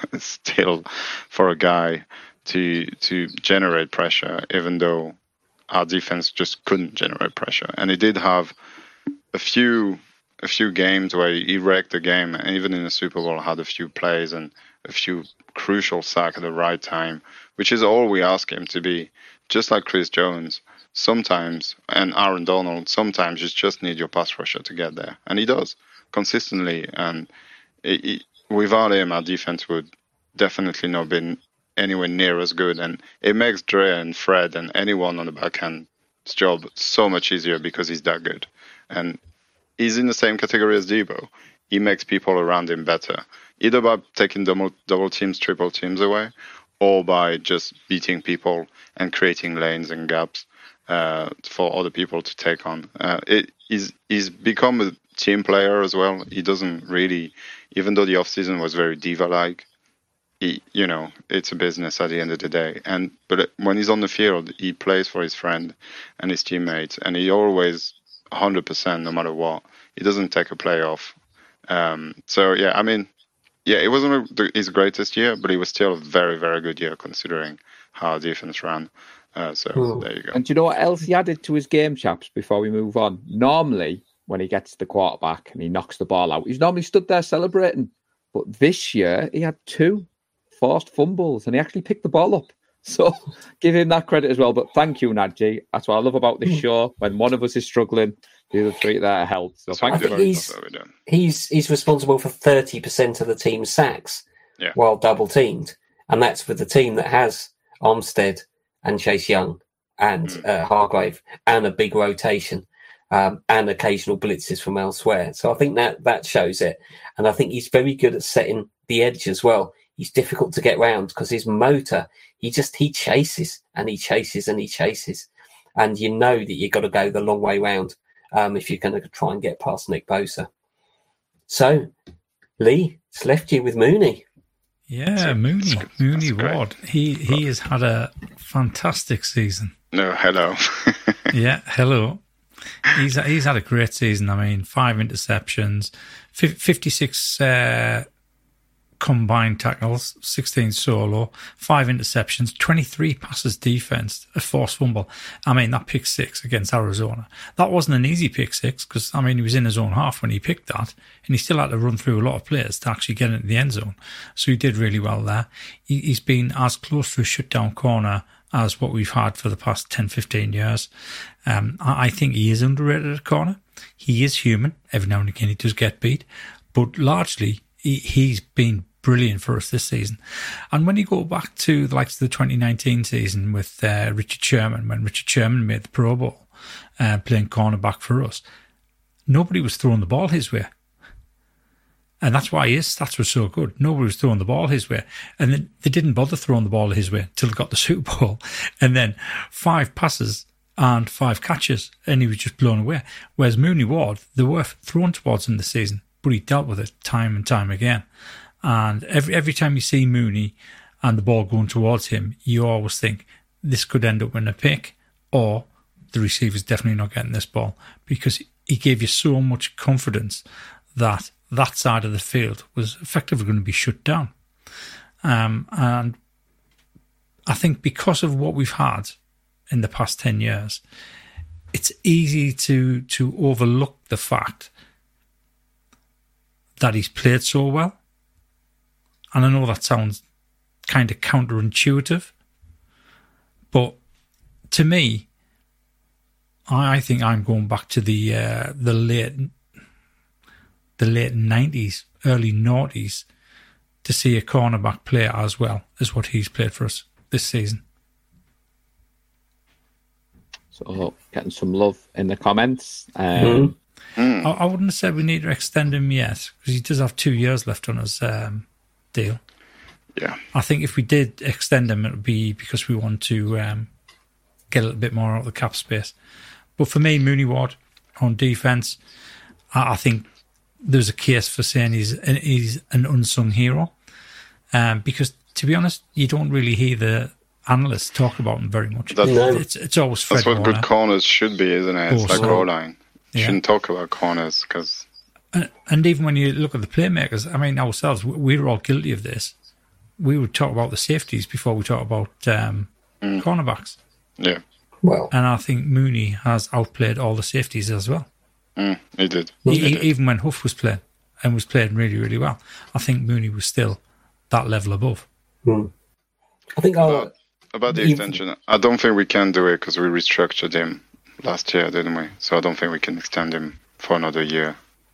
still for a guy to generate pressure, even though our defense just couldn't generate pressure. And he did have a few games where he wrecked the game, and even in the Super Bowl had a few plays and a few crucial sacks at the right time, which is all we ask him to be. Just like Chris Jones, sometimes, and Aaron Donald, sometimes you just need your pass rusher to get there. And he does. consistently, and without him, our defense would definitely not been anywhere near as good. And it makes Dre and Fred and anyone on the backhand job so much easier because he's that good. And he's in the same category as Debo. He makes people around him better, either by taking double teams, triple teams away, or by just beating people and creating lanes and gaps for other people to take on. He's become a team player as well. He doesn't really, even though the offseason was very diva-like, it's a business at the end of the day. But when he's on the field, he plays for his friend and his teammates, and he always 100% no matter what. He doesn't take a play off. It wasn't his greatest year, but it was still a very, very good year considering how our defense ran. There you go. And do you know what else he added to his game, chaps, before we move on? Normally, when he gets the quarterback and he knocks the ball out, he's normally stood there celebrating. But this year, he had 2 forced fumbles and he actually picked the ball up. So give him that credit as well. But thank you, Nadji. That's what I love about this show. When one of us is struggling, the other 3 there help. So thank you very much. He's responsible for 30% of the team's sacks while double teamed. And that's with the team that has Armstead and Chase Young and Hargrave and a big rotation and occasional blitzes from elsewhere. So I think that shows it. And I think he's very good at setting the edge as well. He's difficult to get round because his motor, he chases and he chases and he chases. And you know that you've got to go the long way round if you're going to try and get past Nick Bosa. So, Lee, it's left you with Mooney. Yeah, Mooney Ward. He has had a fantastic season. No, hello. Yeah, hello. He's had a great season. I mean, 5 interceptions, 56 combined tackles, 16 solo, 5 interceptions, 23 passes defense, a forced fumble. I mean, that pick 6 against Arizona. That wasn't an easy pick 6 because, I mean, he was in his own half when he picked that and he still had to run through a lot of players to actually get into the end zone. So he did really well there. He's been as close to a shutdown corner as what we've had for the past 10, 15 years. I think he is underrated at corner. He is human. Every now and again he does get beat. But largely, he's been brilliant for us this season. And when you go back to the likes of the 2019 season with Richard Sherman, when Richard Sherman made the Pro Bowl, playing cornerback for us, nobody was throwing the ball his way. And that's why his stats were so good. Nobody was throwing the ball his way. And then they didn't bother throwing the ball his way until he got the Super Bowl. And then 5 passes and 5 catches, and he was just blown away. Whereas Mooney Ward, they were thrown towards him this season, but he dealt with it time and time again. And every time you see Mooney and the ball going towards him, you always think this could end up in a pick, or the receiver's definitely not getting this ball, because he gave you so much confidence that that side of the field was effectively going to be shut down. And I think because of what we've had in the past 10 years, it's easy to overlook the fact that he's played so well. And I know that sounds kind of counterintuitive, but to me, I think I'm going back to the late 90s, early 90s, to see a cornerback play as well as what he's played for us this season. So getting some love in the comments. I wouldn't have said we need to extend him yet, because he does have 2 years left on his deal. Yeah, I think if we did extend him, it would be because we want to get a little bit more out of the cap space. But for me, Mooney Ward on defense, I think there's a case for saying he's an unsung hero, because to be honest, you don't really hear the analysts talk about him very much. It's always Fred That's what Warner. Good corners should be, isn't it? It's like O-line. You shouldn't talk about corners because. And even when you look at the playmakers, I mean, ourselves, we were all guilty of this. We would talk about the safeties before we talk about cornerbacks. Yeah. Well, and I think Mooney has outplayed all the safeties as well. He did. Even when Huff was playing and was playing really, really well, I think Mooney was still that level above. I think about the extension, I don't think we can do it because we restructured him last year, didn't we? So I don't think we can extend him for another year.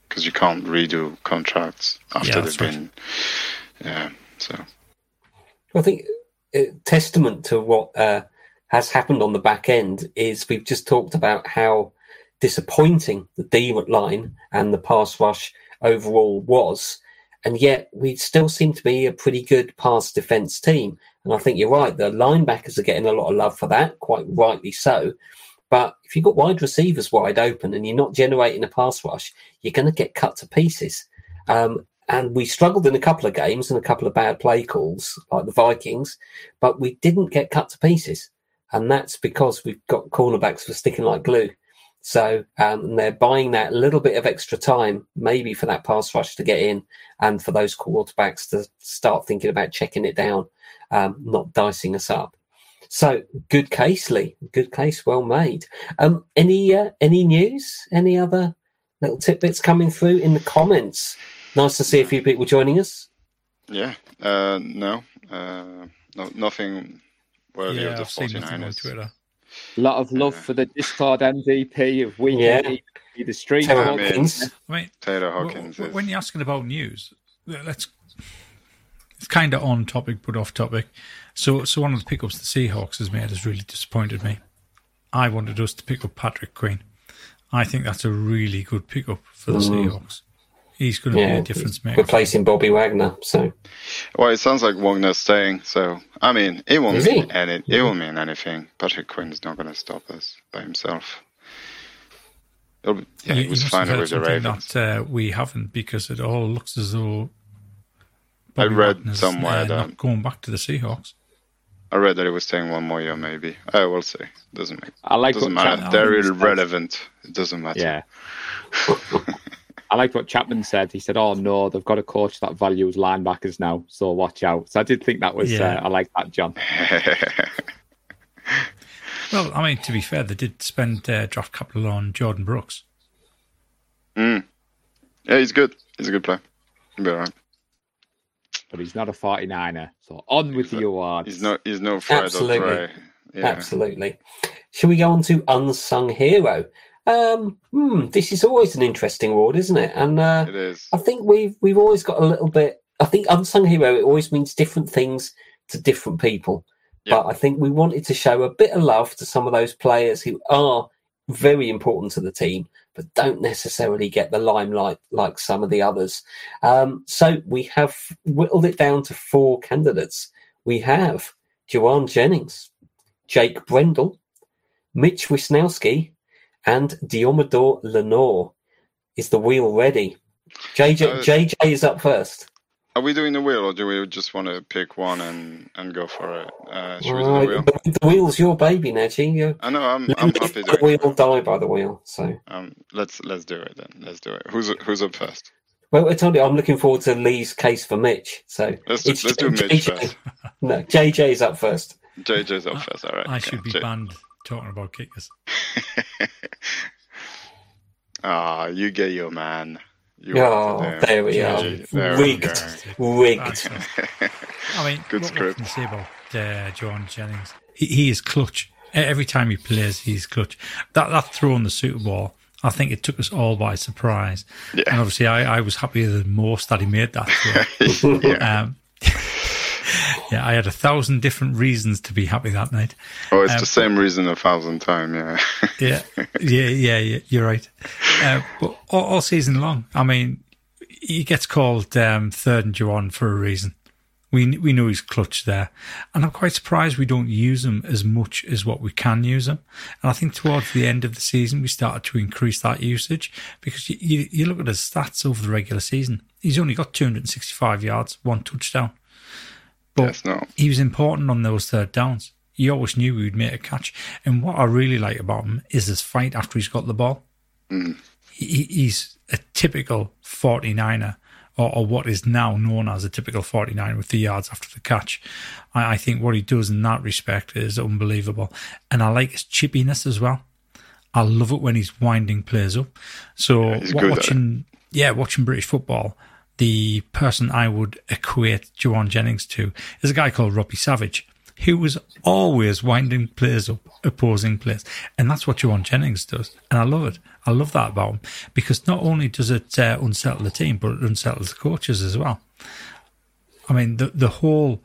because you can't redo contracts after they've been. Yeah, so I think testament to what has happened on the back end is we've just talked about how disappointing the D line and the pass rush overall was, and yet we still seem to be a pretty good pass defense team. And I think you're right, the linebackers are getting a lot of love for that, quite rightly so. But if you've got wide receivers wide open and you're not generating a pass rush, you're going to get cut to pieces. And we struggled in a couple of games and a couple of bad play calls, like the Vikings, but we didn't get cut to pieces. And that's because we've got cornerbacks for sticking like glue. So they're buying that little bit of extra time, maybe for that pass rush to get in and for those quarterbacks to start thinking about checking it down, not dicing us up. So good case, Lee. Good case, well made. Any news? Any other little tidbits coming through in the comments? Nice to see a few people joining us. Yeah. No, nothing worthy of the 49ers. A lot of love for the Discord MVP of week the street. Taylor Hawkins. Taylor Hawkins. When you're asking about news, it's kind of on topic but off topic. So one of the pickups the Seahawks has made has really disappointed me. I wanted us to pick up Patrick Queen. I think that's a really good pickup for the Seahawks. He's going to be a difference maker. Replacing Bobby Wagner. So, well, it sounds like Wagner's staying. So, I mean, it won't mean It won't mean anything. Patrick Quinn's not going to stop us by himself. He was fine with the Ravens. That we haven't, because it all looks as though Bobby I read Wagner's, somewhere that not going back to the Seahawks. I read that he was staying one more year, maybe. We'll see. Doesn't matter. They're irrelevant. It doesn't matter. Yeah. I liked what Chapman said. He said, "Oh no, they've got a coach that values linebackers now, so watch out." So I did think that was. I like that, John. Well, I mean, to be fair, they did spend draft capital on Jordan Brooks. Yeah, he's good. He's a good player. He'll be all right. But he's not a 49er, so on with the awards. He's no Fred Absolutely. or Trey. Yeah. Absolutely. Shall we go on to Unsung Hero? This is always an interesting award, isn't it? And it is. I think we've always got a little bit. I think Unsung Hero, it always means different things to different people. Yeah. But I think we wanted to show a bit of love to some of those players who are very important to the team, but don't necessarily get the limelight like some of the others. So we have whittled it down to 4 candidates. We have Jauan Jennings, Jake Brendel, Mitch Wisnowski, and Diomedor Lenoir. Is the wheel ready? JJ is up first. Are we doing the wheel, or do we just want to pick one and go for it? Should we do the wheel? The wheel's your baby, Neji. I know. I'm happy doing the wheel. Die by the wheel. So let's do it then. Let's do it. Who's up first? Well, I told you I'm looking forward to Lee's case for Mitch. So let's do Mitch first. No, JJ's up first. JJ's up first. All right. I should be banned talking about kickers. You get your man. There we are. Rigged. I mean, good what script. can you say about Jauan Jennings? He is clutch. Every time he plays, he's clutch. That throw in the Super Bowl, I think it took us all by surprise. Yeah. And obviously, I was happier than most that he made that throw. Yeah, I had 1,000 different reasons to be happy that night. Oh, it's the same reason 1,000 times, yeah. Yeah, you're right. But all season long, I mean, he gets called third and Jauan for a reason. We know he's clutch there. And I'm quite surprised we don't use him as much as what we can use him. And I think towards the end of the season, we started to increase that usage, because you look at his stats over the regular season. He's only got 265 yards, 1 touchdown. But he was important on those third downs. You always knew he would make a catch. And what I really like about him is his fight after he's got the ball. Mm. He's a typical 49er, or what is now known as a typical 49er with the yards after the catch. I think what he does in that respect is unbelievable. And I like his chippiness as well. I love it when he's winding players up. So watching British football, the person I would equate Jauan Jennings to is a guy called Robbie Savage, He was always winding players up, opposing players. And that's what Johan Jennings does. And I love it. I love that about him. Because not only does it unsettle the team, but it unsettles the coaches as well. I mean, the whole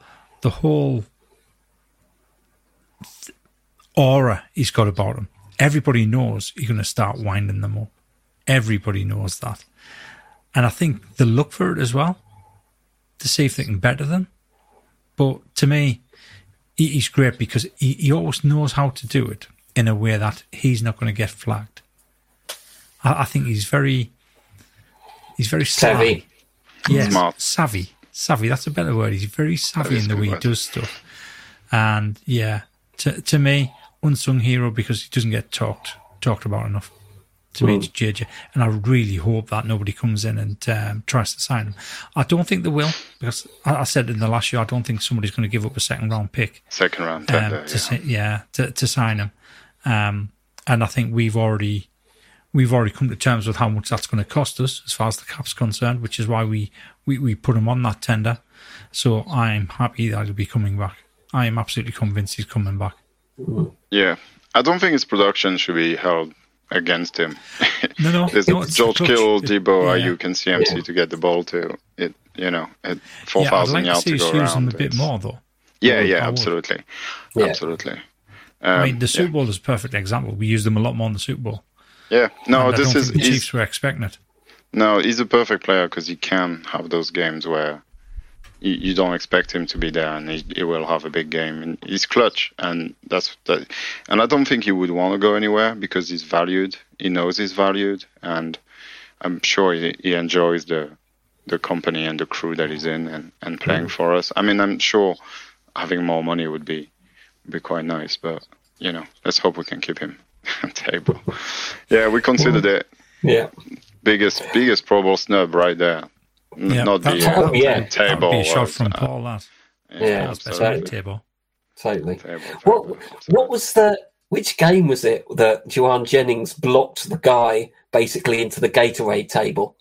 aura he's got about him. Everybody knows you're going to start winding them up. Everybody knows that. And I think they look for it as well to see if they can better them. But to me, he's great because he always knows how to do it in a way that he's not going to get flagged. I think he's very savvy. Yes, smart. Savvy. That's a better word. He's very savvy in the way he does stuff. And yeah, to me, unsung hero because he doesn't get talked about enough. To me, it's JJ. And I really hope that nobody comes in and tries to sign him. I don't think they will, because I said in the last year, I don't think somebody's going to give up a second-round pick. Second-round tender, to sign him. And I think we've already come to terms with how much that's going to cost us as far as the cap's concerned, which is why we put him on that tender. So I'm happy that he'll be coming back. I am absolutely convinced he's coming back. Yeah. I don't think his production should be held against him. No. George Kittle, Debo, Ayuk, and CMC to get the ball to it. 4,000 yards to go around. Use him a bit more though. Absolutely. Yeah. Absolutely. I mean, the Super Bowl is a perfect example. We used them a lot more in the Super Bowl. Yeah. No, and this is the Chiefs were expecting it. No, he's a perfect player because he can have those games where you don't expect him to be there, and he will have a big game. And he's clutch, and that's that. And I don't think he would want to go anywhere because he's valued. He knows he's valued, and I'm sure he enjoys the company and the crew that he's in and playing for us. I mean, I'm sure having more money would be quite nice, but let's hope we can keep him on table. Yeah, we considered it. Yeah, biggest Pro Bowl snub right there. Not the table. That would be a shot from Paul. That. Yeah, that's better than table. Totally. What was which game was it that Johan Jennings blocked the guy basically into the Gatorade table?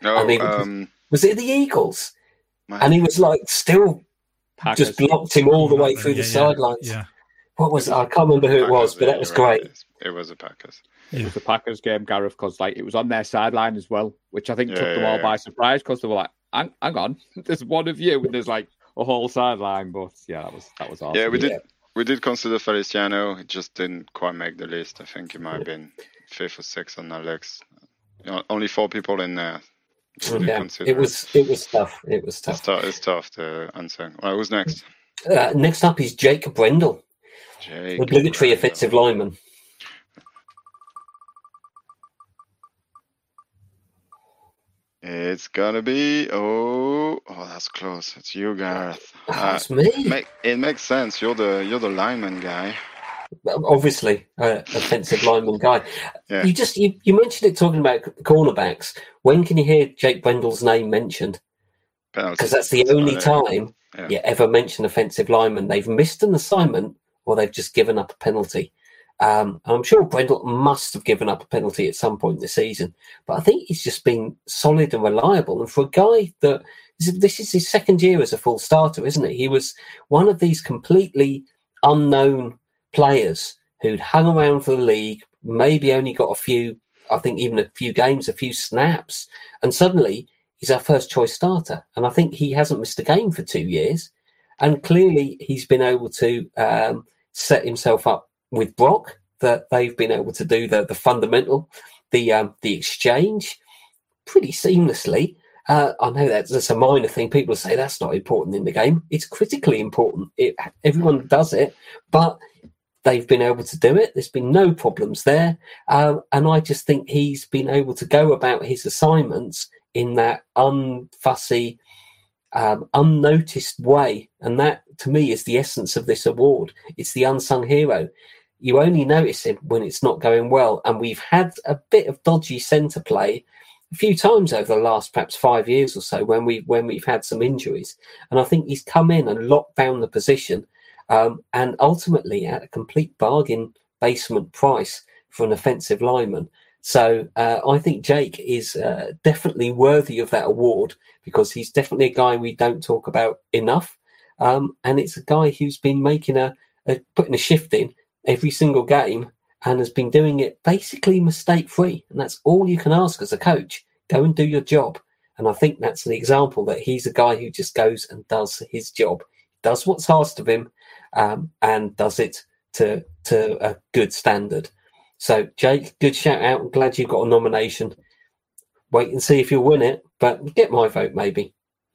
Was it the Eagles? And he was like still Packers. Just blocked him all the way through the sidelines. Yeah. What was it? I can't remember who it was, but that was great. It was the Packers. It was the Packers game, Gareth, because it was on their sideline as well, which I think took them all by surprise because they were like, hang on, there's one of you, and there's like a whole sideline. But yeah, that was awesome. Yeah, we did consider Feliciano. It just didn't quite make the list. I think he might have been 5th or 6th on the list. Only 4 people in there. It was tough. It was tough. It's tough to answer. Well, who's next? Next up is Jake Brendel, obligatory offensive lineman. It's gonna be that's close. It's you, Gareth. That's me. It makes sense. You're the lineman guy. Obviously, offensive lineman guy. Yeah. You mentioned it talking about cornerbacks. When can you hear Jake Brendel's name mentioned? Because that's the only time you ever mention offensive lineman. They've missed an assignment or they've just given up a penalty. I'm sure Brendel must have given up a penalty at some point this season, but I think he's just been solid and reliable. And for a guy that this is his second year as a full starter, isn't it? He was one of these completely unknown players who'd hung around for the league, maybe only got a few games, a few snaps, and suddenly he's our first choice starter. And I think he hasn't missed a game for 2 years. And clearly he's been able to set himself up with Brock, that they've been able to do the fundamental, the exchange pretty seamlessly. I know that's a minor thing. People say that's not important in the game. It's critically important. Everyone does it, but they've been able to do it. There's been no problems there. And I just think he's been able to go about his assignments in that unfussy, unnoticed way. And that, to me, is the essence of this award. It's the unsung hero. You only notice it when it's not going well. And we've had a bit of dodgy centre play a few times over the last perhaps 5 years or so when we've had some injuries. And I think he's come in and locked down the position and ultimately at a complete bargain basement price for an offensive lineman. So I think Jake is definitely worthy of that award because he's definitely a guy we don't talk about enough. and it's a guy who's been making putting a shift in every single game and has been doing it basically mistake-free. And that's all you can ask as a coach. Go and do your job. And I think that's an example that he's a guy who just goes and does his job, does what's asked of him, and does it to a good standard. So, Jake, good shout out. I'm glad you got a nomination. Wait and see if you'll win it, but get my vote, maybe.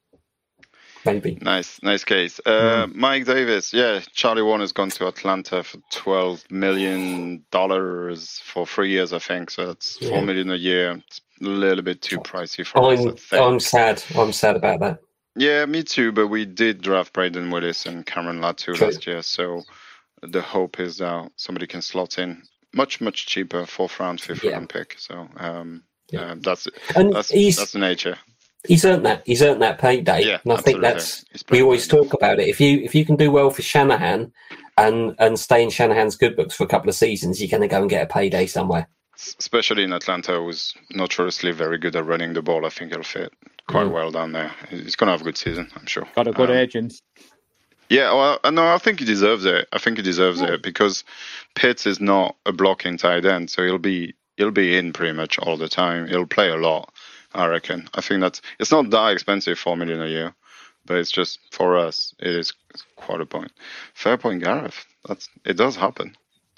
Nice case. Mike Davis, Charlie Warner's gone to Atlanta for $12 million for 3 years, I think. So that's $4 million a year. It's a little bit too pricey for us, I think. I'm sad. I'm sad about that. Yeah, me too. But we did draft Braden Willis and Cameron Latu last year, so the hope is that somebody can slot in much cheaper, 4th round, 5th round pick. So that's the nature. He's earned that. He's earned that payday, and I think we always talk about it. If you can do well for Shanahan and stay in Shanahan's good books for a couple of seasons, you're going to go and get a payday somewhere. Especially in Atlanta, who's notoriously very good at running the ball. I think he'll fit quite well down there. He's going to have a good season, I'm sure. Got a good agent. Yeah, well, no, I think he deserves it. It because Pitts is not a blocking tight end, so he'll be in pretty much all the time. He'll play a lot, I reckon. I think it's not that expensive, $4 million a year, but it's just for us, it is quite a point. Fair point, Gareth. It does happen.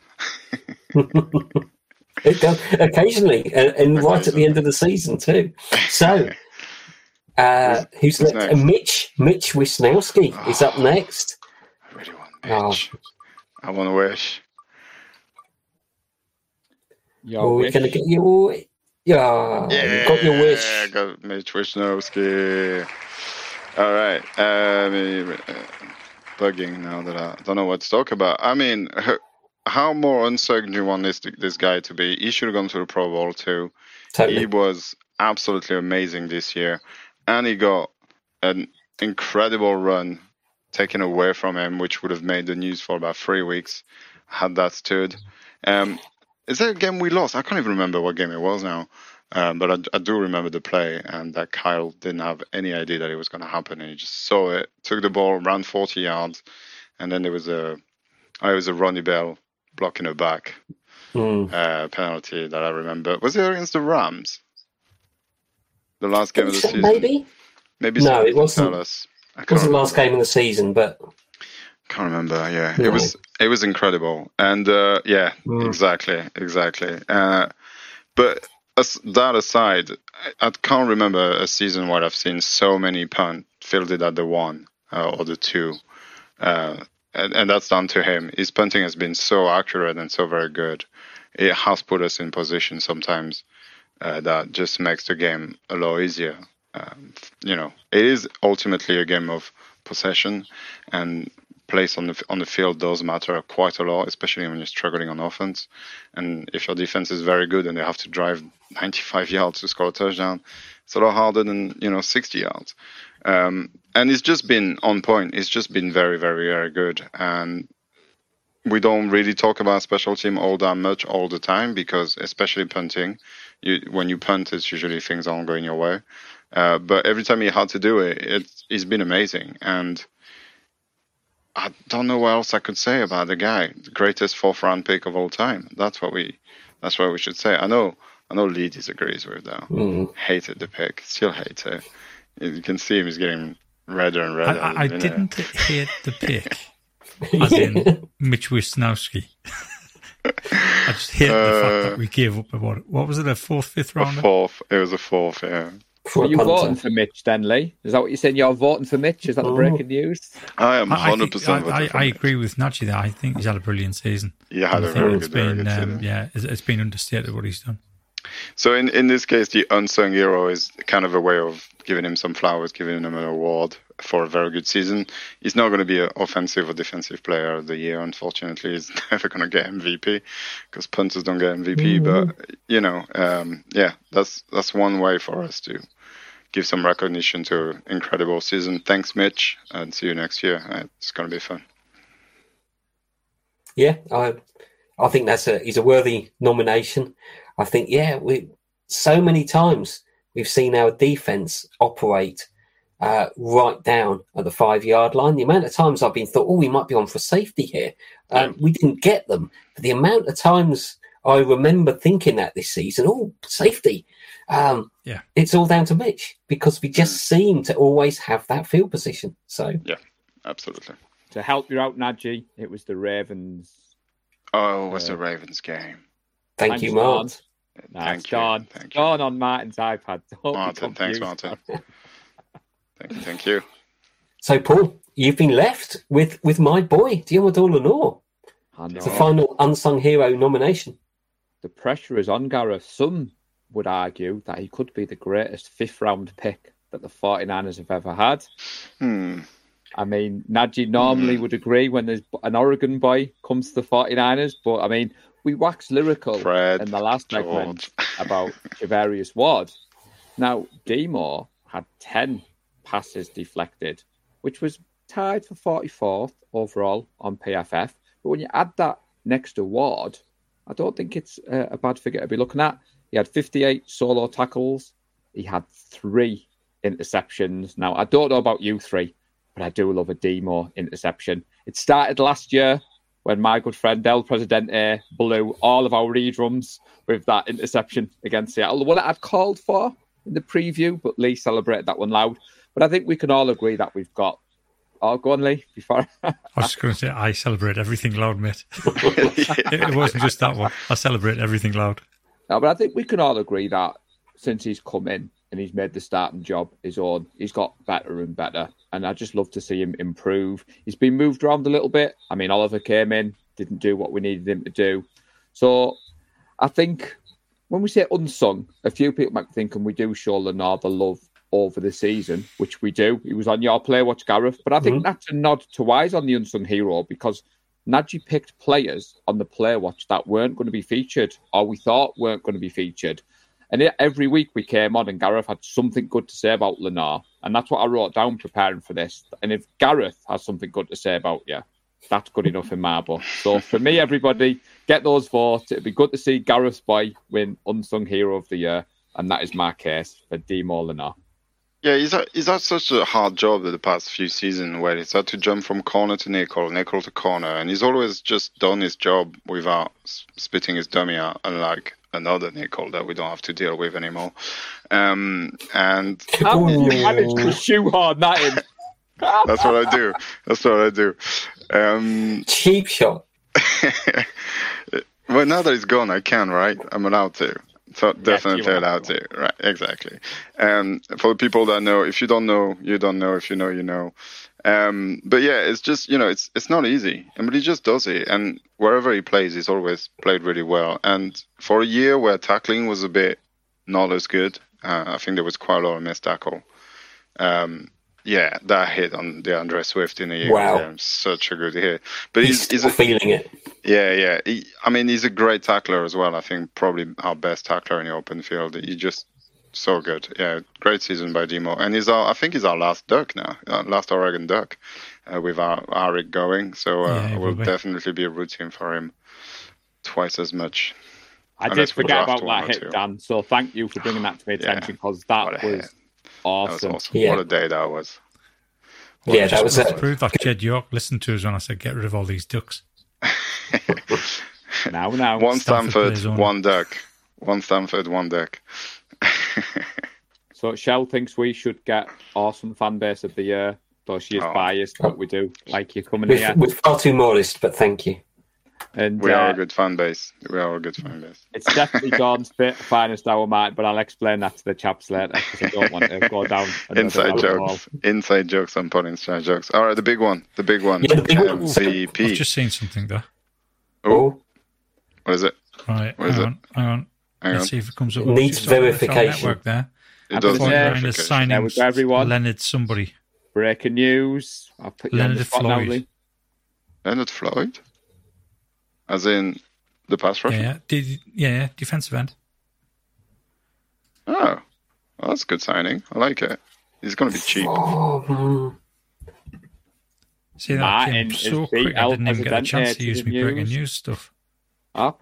It does occasionally, and right at the end of the season too. So, who's next? Mitch Wisnowski is up next. I really want Mitch. I want to wish. We're going to get your... Yeah, you got your wish. I got Mitch Wisnowski. All right. Bugging now that I don't know what to talk about. I mean, how more uncertain do you want this guy to be? He should have gone to the Pro Bowl too. Totally. He was absolutely amazing this year. And he got an incredible run taken away from him, which would have made the news for about 3 weeks had that stood. Is there a game we lost? I can't even remember what game it was now. But I do remember the play, and that Kyle didn't have any idea that it was going to happen. And he just saw it, took the ball, ran 40 yards, and then there was a Ronnie Bell blocking a back penalty that I remember. Was it against the Rams? The last game of the season? Maybe no, it wasn't. Tell us. It was the last game of the season, but... Can't remember. Yeah, no. It was incredible, and exactly. But that aside, I can't remember a season where I've seen so many punt fielded at the 1 or the 2, and that's down to him. His punting has been so accurate and so very good. It has put us in position sometimes that just makes the game a lot easier. It is ultimately a game of possession, and place on the field does matter quite a lot, especially when you're struggling on offense. And if your defense is very good and they have to drive 95 yards to score a touchdown, it's a lot harder than 60 yards. And it's just been on point. It's just been very, very, very good. And we don't really talk about special team all that much all the time, because especially punting, when you punt, it's usually things aren't going your way. But every time he had to do it, it's been amazing. And I don't know what else I could say about the guy. The greatest 4th round pick of all time. That's what we should say. I know Lee disagrees with that. Hated the pick. Still hates it. You can see him. He's getting redder and redder. I didn't hate the pick, as in Mitch Wisnowski. I just hate the fact that we gave up what was it, a 4th, 5th rounder? A 4th. It was a 4th, yeah. Are you voting for Mitch then, Lee? Is that what you're saying? You're voting for Mitch? Is that the breaking news? I am 100%. I agree with Najee there. I think he's had a brilliant season. Yeah, had a very good season. Yeah, it's been understated what he's done. So in this case, the unsung hero is kind of a way of giving him some flowers, giving him an award for a very good season. He's not going to be an offensive or defensive player of the year, unfortunately. He's never going to get MVP, because punters don't get MVP. But, that's one way for us to give some recognition to an incredible season. Thanks, Mitch, and see you next year. It's going to be fun. Yeah, I think he's a worthy nomination. I think, so many times we've seen our defense operate right down at the 5-yard line. The amount of times I've been thought, we might be on for safety here. We didn't get them. But the amount of times I remember thinking that this season, safety. It's all down to Mitch because we just seem to always have that field position. So yeah, absolutely. To help you out, Nadji, it was the Ravens. Oh, it was the Ravens game. Thank you, Martin. Thank you. John on Martin's iPad. Martin, thanks, Martin. Thank you. So, Paul, you've been left with my boy, Diamador Lenoir. It's the final unsung hero nomination. The pressure is on Gareth. Some would argue that he could be the greatest 5th-round pick that the 49ers have ever had. I mean, Nadji normally would agree when there's an Oregon boy comes to the 49ers, but I mean, we waxed lyrical in the last segment about Javarius Ward. Now, D-Moore had 10 passes deflected, which was tied for 44th overall on PFF. But when you add that next to Ward, I don't think it's a bad figure to be looking at. He had 58 solo tackles. He had 3 interceptions. Now, I don't know about you 3, but I do love a D-Moore interception. It started last year when my good friend El Presidente blew all of our read rooms with that interception against Seattle. The one that I'd called for in the preview, but Lee celebrated that one loud. But I think we can all agree that we've got... Oh, go on, Lee. Before I was just going to say, I celebrate everything loud, mate. It wasn't just that one. I celebrate everything loud. No, but I think we can all agree that since he's come in and he's made the starting job his own, he's got better and better. And I just love to see him improve. He's been moved around a little bit. I mean, Oliver came in, didn't do what we needed him to do. So I think when we say unsung, a few people might be thinking we do show Lenoir the love over the season, which we do. He was on your Play Watch, Gareth. But I think that's a nod to why he's on the unsung hero, because Nadji picked players on the Play Watch that weren't going to be featured, or we thought weren't going to be featured. And every week we came on and Gareth had something good to say about Lenoir. And that's what I wrote down preparing for this. And if Gareth has something good to say about you, that's good enough in my book. So for me, everybody, get those votes. It'd be good to see Gareth's boy win Unsung Hero of the Year. And that is my case for D-Moore Lenoir. Yeah, he's had such a hard job the past few seasons where he's had to jump from corner to nickel to corner, and he's always just done his job without spitting his dummy out, unlike another nickel that we don't have to deal with anymore. And how did you manage to shoehorn that in? That's what I do. Cheap shot. Well, now that he's gone, I can, right? I'm allowed to. So definitely allowed to. Right, exactly. For the people that know, if you don't know, you don't know. If you know, you know. But yeah, it's just, it's not easy. But he just does it. And wherever he plays, he's always played really well. And for a year where tackling was a bit not as good, I think there was quite a lot of missed tackle. Yeah, that hit on DeAndre Swift in a year. Wow. Such a good hit. But he's feeling it. Yeah. He's a great tackler as well. I think probably our best tackler in the open field. He's just so good. Yeah, great season by D-Moore. And I think he's our last Duck now, last Oregon Duck, with our Arik going. So we'll definitely be rooting for him twice as much. I did forget about that hit, Dan. So thank you for bringing that to my attention, because that was... Awesome. That was awesome. Yeah. What a day that was. Yeah, that was it. Proof that Jed York listened to us when I said, get rid of all these ducks. Now. One Stanford, one duck. One Stanford, one duck. So Shell thinks we should get awesome fan base of the year, though she is biased, but we do like you coming here. We're far too modest, but thank you. And we are a good fan base. It's definitely Gordon's finest hour, Martin, but I'll explain that to the chaps later, because I don't want to go down inside jokes on pod inside jokes. All right, the big one. Yeah, the big one. MVP. I've just seen something there. Oh, what is it? Right, hang on. Let's see if it comes up. Needs verification. Network there. It does need verification. Signing everyone. Leonard somebody. Breaking news. I'll put you Leonard on the spot Floyd. now, Lee. Leonard Floyd? As in the pass rusher? Yeah, defensive end. Oh, well, that's a good signing. I like it. He's going to be cheap. See that came so quick, I didn't even get a chance to use my breaking news stuff.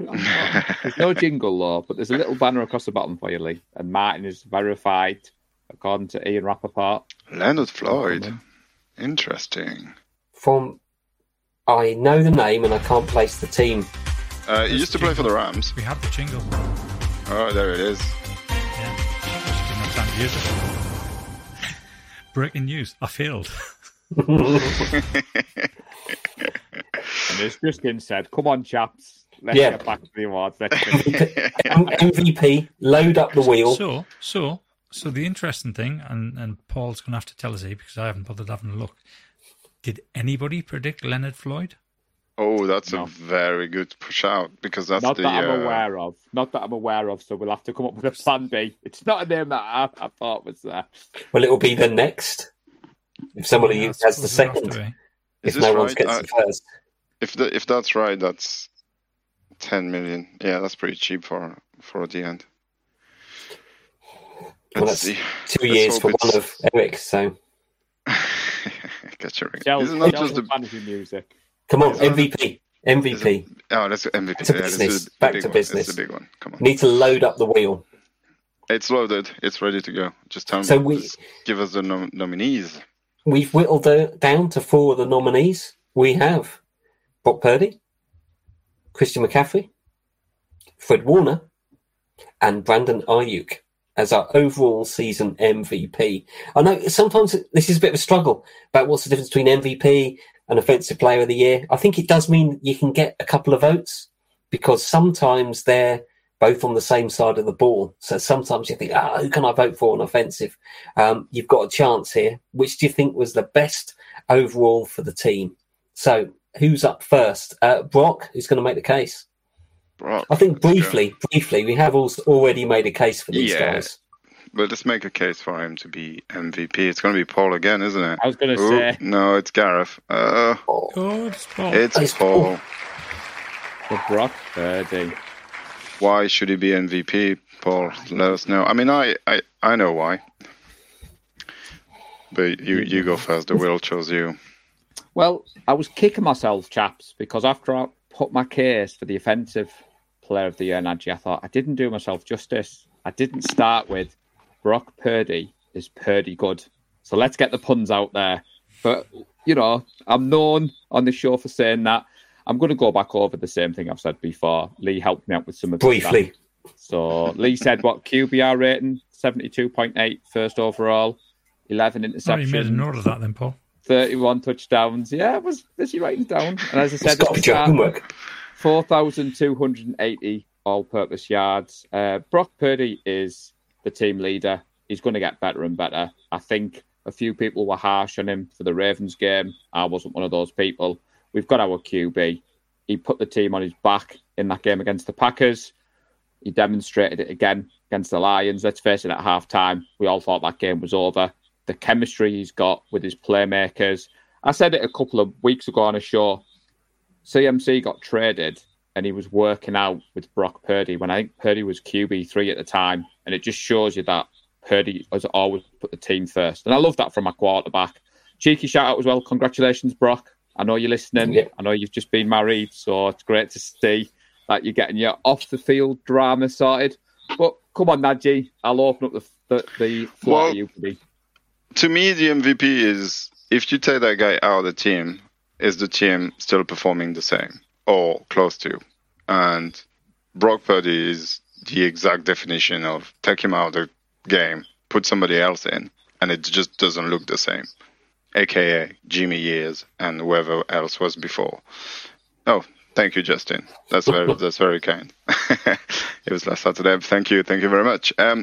There's no jingle though, but there's a little banner across the bottom for you, Lee. And Martin is verified according to Ian Rappaport. Leonard Floyd. Interesting. I know the name and I can't place the team. He used to play for the Rams. We have the jingle. Oh, there it is. Yeah. Just didn't have time to use it. Breaking news. I failed. And as Justin said, come on, chaps. Let's get back to the awards. MVP, load up the wheel. So the interesting thing, and Paul's going to have to tell us here because I haven't bothered having a look. Did anybody predict Leonard Floyd? Oh, that's a very good push out because that's not that I'm aware of. Not that I'm aware of. So we'll have to come up with a plan B. It's not a name that I thought was there. Well, it'll be the next. If somebody has the second, if no one gets the first. If that's right, that's 10 million. Yeah, that's pretty cheap for the end. Well, that's 2 years for one of Eric. So. Get your ring. Isn't that just the fantasy music? Come on, MVP. That's MVP. Back to business. It's a big one. Come on. Need to load up the wheel. It's loaded. It's ready to go. Just tell me. Give us the nominees. We've whittled down to 4 of the nominees. We have Brock Purdy, Christian McCaffrey, Fred Warner, and Brandon Ayuk as our overall season MVP. I know sometimes this is a bit of a struggle about what's the difference between MVP and Offensive Player of the Year. I think it does mean you can get a couple of votes because sometimes they're both on the same side of the ball. So sometimes you think, who can I vote for on offensive? You've got a chance here. Which do you think was the best overall for the team? So who's up first? Brock, who's going to make the case? Brock, I think briefly, we have already made a case for these guys. But let's make a case for him to be MVP. It's going to be Paul again, isn't it? I was going to say. No, it's Gareth. It's Paul. It's Paul. For Brock Purdy. Why should he be MVP, Paul? Let us know. I mean, I know why. But you go first. The will chose you. Well, I was kicking myself, chaps, because after I put my case for the Offensive Player of the Year, Nadji, I thought I didn't do myself justice. I didn't start with Brock Purdy is Purdy good. So let's get the puns out there. But, I'm known on the show for saying that. I'm going to go back over the same thing I've said before. Lee helped me out with some of the briefly. So Lee said, what, QBR rating? 72.8 first overall, 11 interceptions. Oh, you made a note of that then, Paul. 31 touchdowns. Yeah, I was busy writing down. And as I said, it's your homework. 4,280 all-purpose yards. Brock Purdy is the team leader. He's going to get better and better. I think a few people were harsh on him for the Ravens game. I wasn't one of those people. We've got our QB. He put the team on his back in that game against the Packers. He demonstrated it again against the Lions. Let's face it, at halftime, we all thought that game was over. The chemistry he's got with his playmakers. I said it a couple of weeks ago on a show. CMC got traded and he was working out with Brock Purdy when I think Purdy was QB3 at the time. And it just shows you that Purdy has always put the team first. And I love that from my quarterback. Cheeky shout out as well. Congratulations, Brock. I know you're listening. Yeah. I know you've just been married, so it's great to see that you're getting your off-the-field drama sorted. But come on, Nadji, I'll open up the floor to you, buddy. To me, the MVP is, if you take that guy out of the team, is the team still performing the same or close to? And Brock Purdy is the exact definition of take him out of the game, put somebody else in, and it just doesn't look the same. AKA Jimmy Years and whoever else was before. Oh, thank you, Justin. That's very kind. It was last Saturday. Thank you very much. I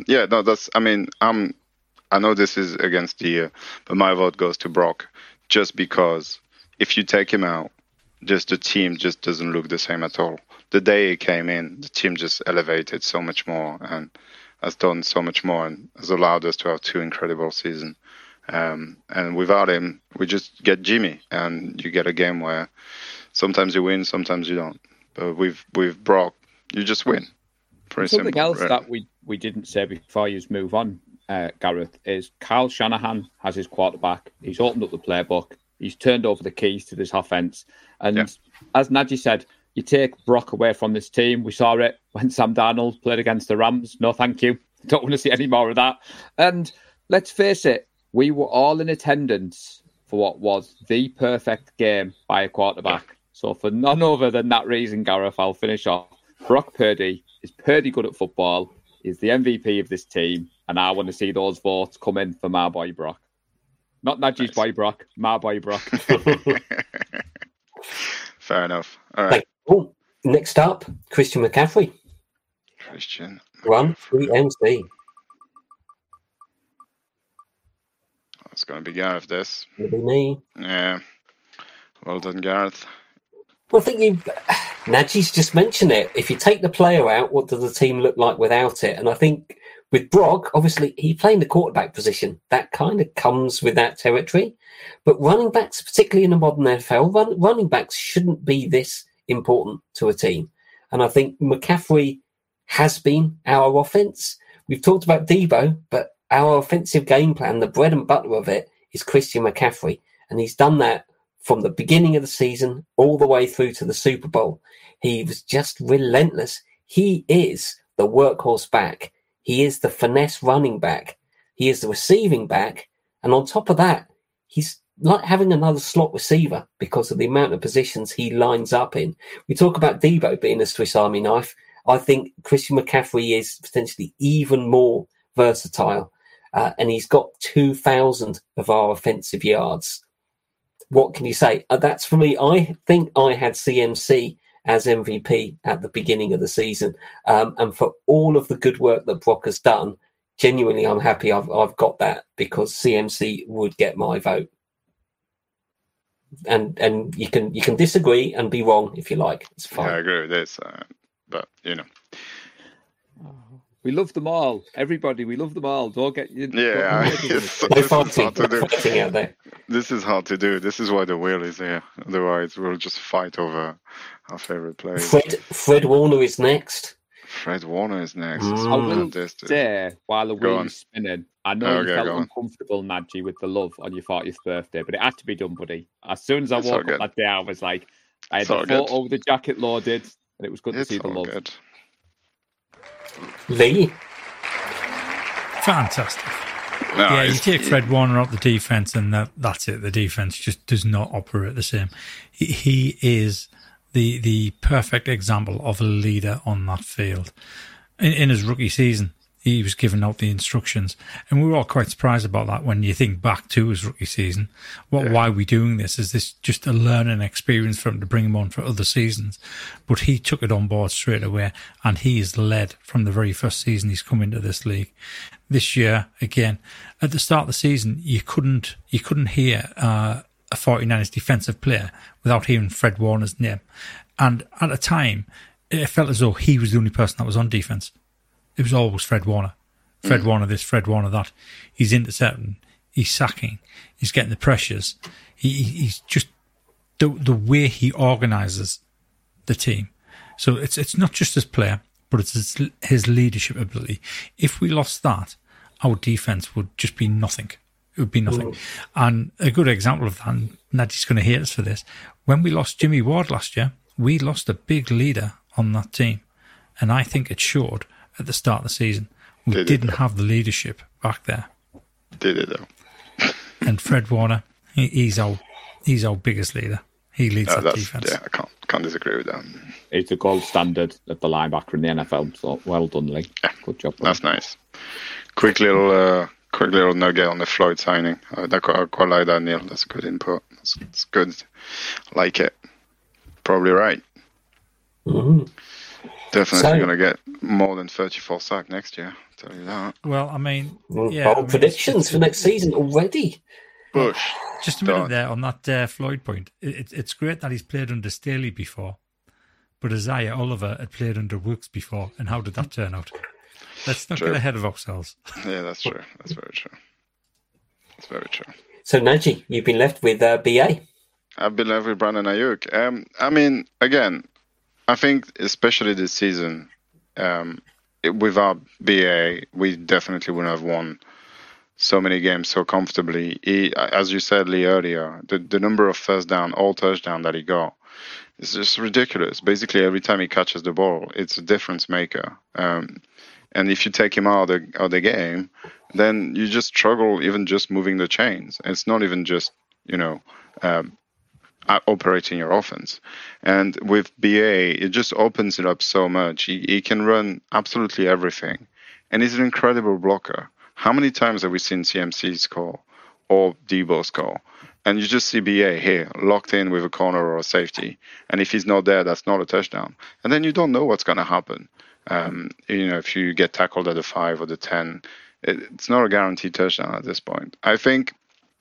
know this is against the year, but my vote goes to Brock, just because if you take him out, just the team just doesn't look the same at all. The day he came in, the team just elevated so much more and has done so much more and has allowed us to have 2 incredible seasons. And without him, we just get Jimmy, and you get a game where sometimes you win, sometimes you don't. But with Brock, you just win. Pretty Something simple, else really. that we didn't say before you move on, Gareth, is Kyle Shanahan has his quarterback. He's opened up the playbook. He's turned over the keys to this offense. And as Nadji said, you take Brock away from this team. We saw it when Sam Darnold played against the Rams. No, thank you. Don't want to see any more of that. And let's face it, we were all in attendance for what was the perfect game by a quarterback. So for none other than that reason, Gareth, I'll finish off. Brock Purdy is pretty good at football. He's the MVP of this team, and I want to see those votes come in for my boy Brock. Not Nadji's boy Brock, my boy Brock. Fair enough. All right. Oh, next up, Christian McCaffrey. Christian. Run free MC. It's going to be Gareth, this. It'll be me. Yeah. Well done, Gareth. Well, I think Nadji's just mentioned it. If you take the player out, what does the team look like without it? And I think with Brock, obviously, he playing the quarterback position. That kind of comes with that territory. But running backs, particularly in the modern NFL, running backs shouldn't be this important to a team. And I think McCaffrey has been our offense. We've talked about Debo, but our offensive game plan, the bread and butter of it, is Christian McCaffrey. And he's done that from the beginning of the season all the way through to the Super Bowl. He was just relentless. He is the workhorse back. He is the finesse running back. He is the receiving back. And on top of that, he's like having another slot receiver because of the amount of positions he lines up in. We talk about Debo being a Swiss Army knife. I think Christian McCaffrey is potentially even more versatile. And he's got 2,000 of our offensive yards. What can you say? That's for me. I think I had CMC as MVP at the beginning of the season. And for all of the good work that Brock has done, genuinely, I'm happy I've got that because CMC would get my vote. And you can disagree and be wrong if you like. It's fine. Yeah, I agree with this. But, you know. We love them all. Everybody, we love them all. Don't get you. Yeah, it's hard to do. Out there. This is hard to do. This is why the wheel is here. Otherwise, we'll just fight over our favorite players. Fred Warner is next. Fred Warner is next. I will say, while the wheel is spinning, I know you felt uncomfortable, Nadji, with the love on your 40th birthday, but it had to be done, buddy. As soon as I woke up that day, I was like, I had the photo with the jacket loaded, and it was good to see the love. Good. Lee. Fantastic. No, you take Fred Warner out the defense, and that's it. The defense just does not operate the same. He is the perfect example of a leader on that field. In his rookie season, he was giving out the instructions, and we were all quite surprised about that when you think back to his rookie season. Why are we doing this? Is this just a learning experience for him to bring him on for other seasons? But he took it on board straight away, and he is led from the very first season he's come into this league. This year, again, at the start of the season, you couldn't hear a 49ers defensive player without hearing Fred Warner's name. And at a time, it felt as though he was the only person that was on defense. It was always Fred Warner. Fred Warner this, Fred Warner that. He's intercepting, he's sacking, he's getting the pressures. He's just the way he organises the team. So it's not just his player, but it's his leadership ability. If we lost that, our defence would just be nothing. It would be nothing. And a good example of that, and Nadji's going to hate us for this, when we lost Jimmy Ward last year, we lost a big leader on that team. And I think it showed at the start of the season. We didn't have the leadership back there. Did it, though? And Fred Warner, he's our biggest leader. He leads that defense. Yeah, I can't disagree with that. He's the gold standard of the linebacker in the NFL. So well done, Lee. Yeah, good job. That's nice. Quick little nugget on the Floyd signing. I quite like that, Neil. That's good input. It's good. Like it. Probably right. Mm-hmm. Definitely going to get more than 34 sacks next year. I'll tell you that. Well, I mean, bold predictions for next season already. Bush. Just a minute there on that Floyd point. It's great that he's played under Staley before, but Isaiah Oliver had played under Wilkes before, and how did that turn out? Let's not get ahead of ourselves. Yeah, that's true. That's very true. That's very true. So, Nadji, you've been left with BA. I've been left with Brandon Ayuk. I mean, again, I think especially this season, without BA, we definitely wouldn't have won so many games so comfortably. As you said, Lee, earlier, the number of all touchdown that he got is just ridiculous. Basically, every time he catches the ball, it's a difference maker. And And if you take him out of the game, then you just struggle even just moving the chains. It's not even just, operating your offense. And with BA, it just opens it up so much. He can run absolutely everything. And he's an incredible blocker. How many times have we seen CMC score or Debo score? And you just see BA here, locked in with a corner or a safety. And if he's not there, that's not a touchdown. And then you don't know what's going to happen. If you get tackled at the 5 or the 10, it's not a guaranteed touchdown at this point. I think,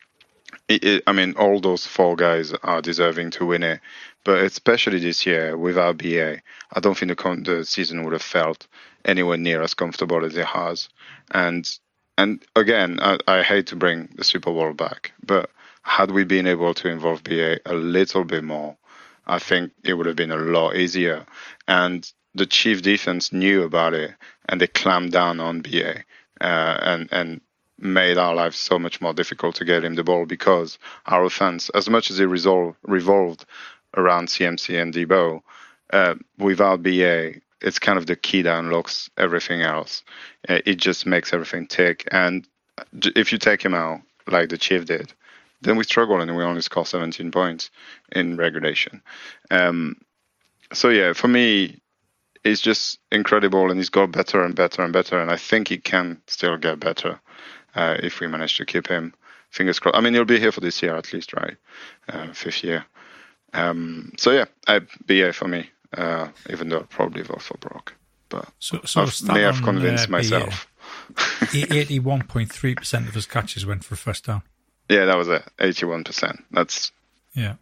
all those 4 guys are deserving to win it. But especially this year, without BA, I don't think the season would have felt anywhere near as comfortable as it has. And again, I hate to bring the Super Bowl back, but had we been able to involve BA a little bit more, I think it would have been a lot easier. And the Chief defense knew about it, and they clamped down on BA and made our lives so much more difficult to get him the ball, because our offense, as much as it revolved around CMC and Debo, without BA, it's kind of the key that unlocks everything else. It just makes everything tick. And if you take him out, like the Chief did, then we struggle and we only score 17 points in regulation. So yeah, for me, it's just incredible, and he's got better and better and better. And I think he can still get better if we manage to keep him. Fingers crossed. He'll be here for this year at least, right? 5th year. So yeah, BA for me. Even though I'd probably vote for Brock, but I may have convinced myself. 81.3% of his catches went for a first down. Yeah, that was it. 81%. That's And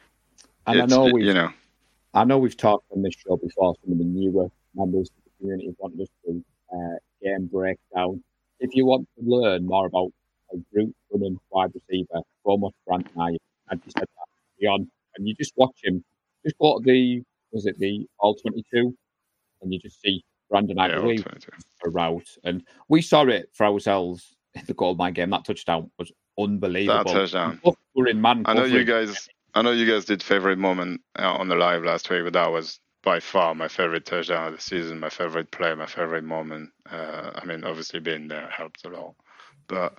I know we've talked on this show before. Some of the newer members of the community want us to game breakdown. If you want to learn more about a route running wide receiver, go much Brandon Aiyuk, and you said that beyond, and you just watch him. Just go to the All 22, and you just see Brandon Aiyuk a route, and we saw it for ourselves in the Goldmine game. That touchdown was unbelievable. That touchdown. We're in man. I know you guys did favorite moment on the live last week, but that was by far my favorite touchdown of the season, my favorite play, my favorite moment. Obviously being there helped a lot, but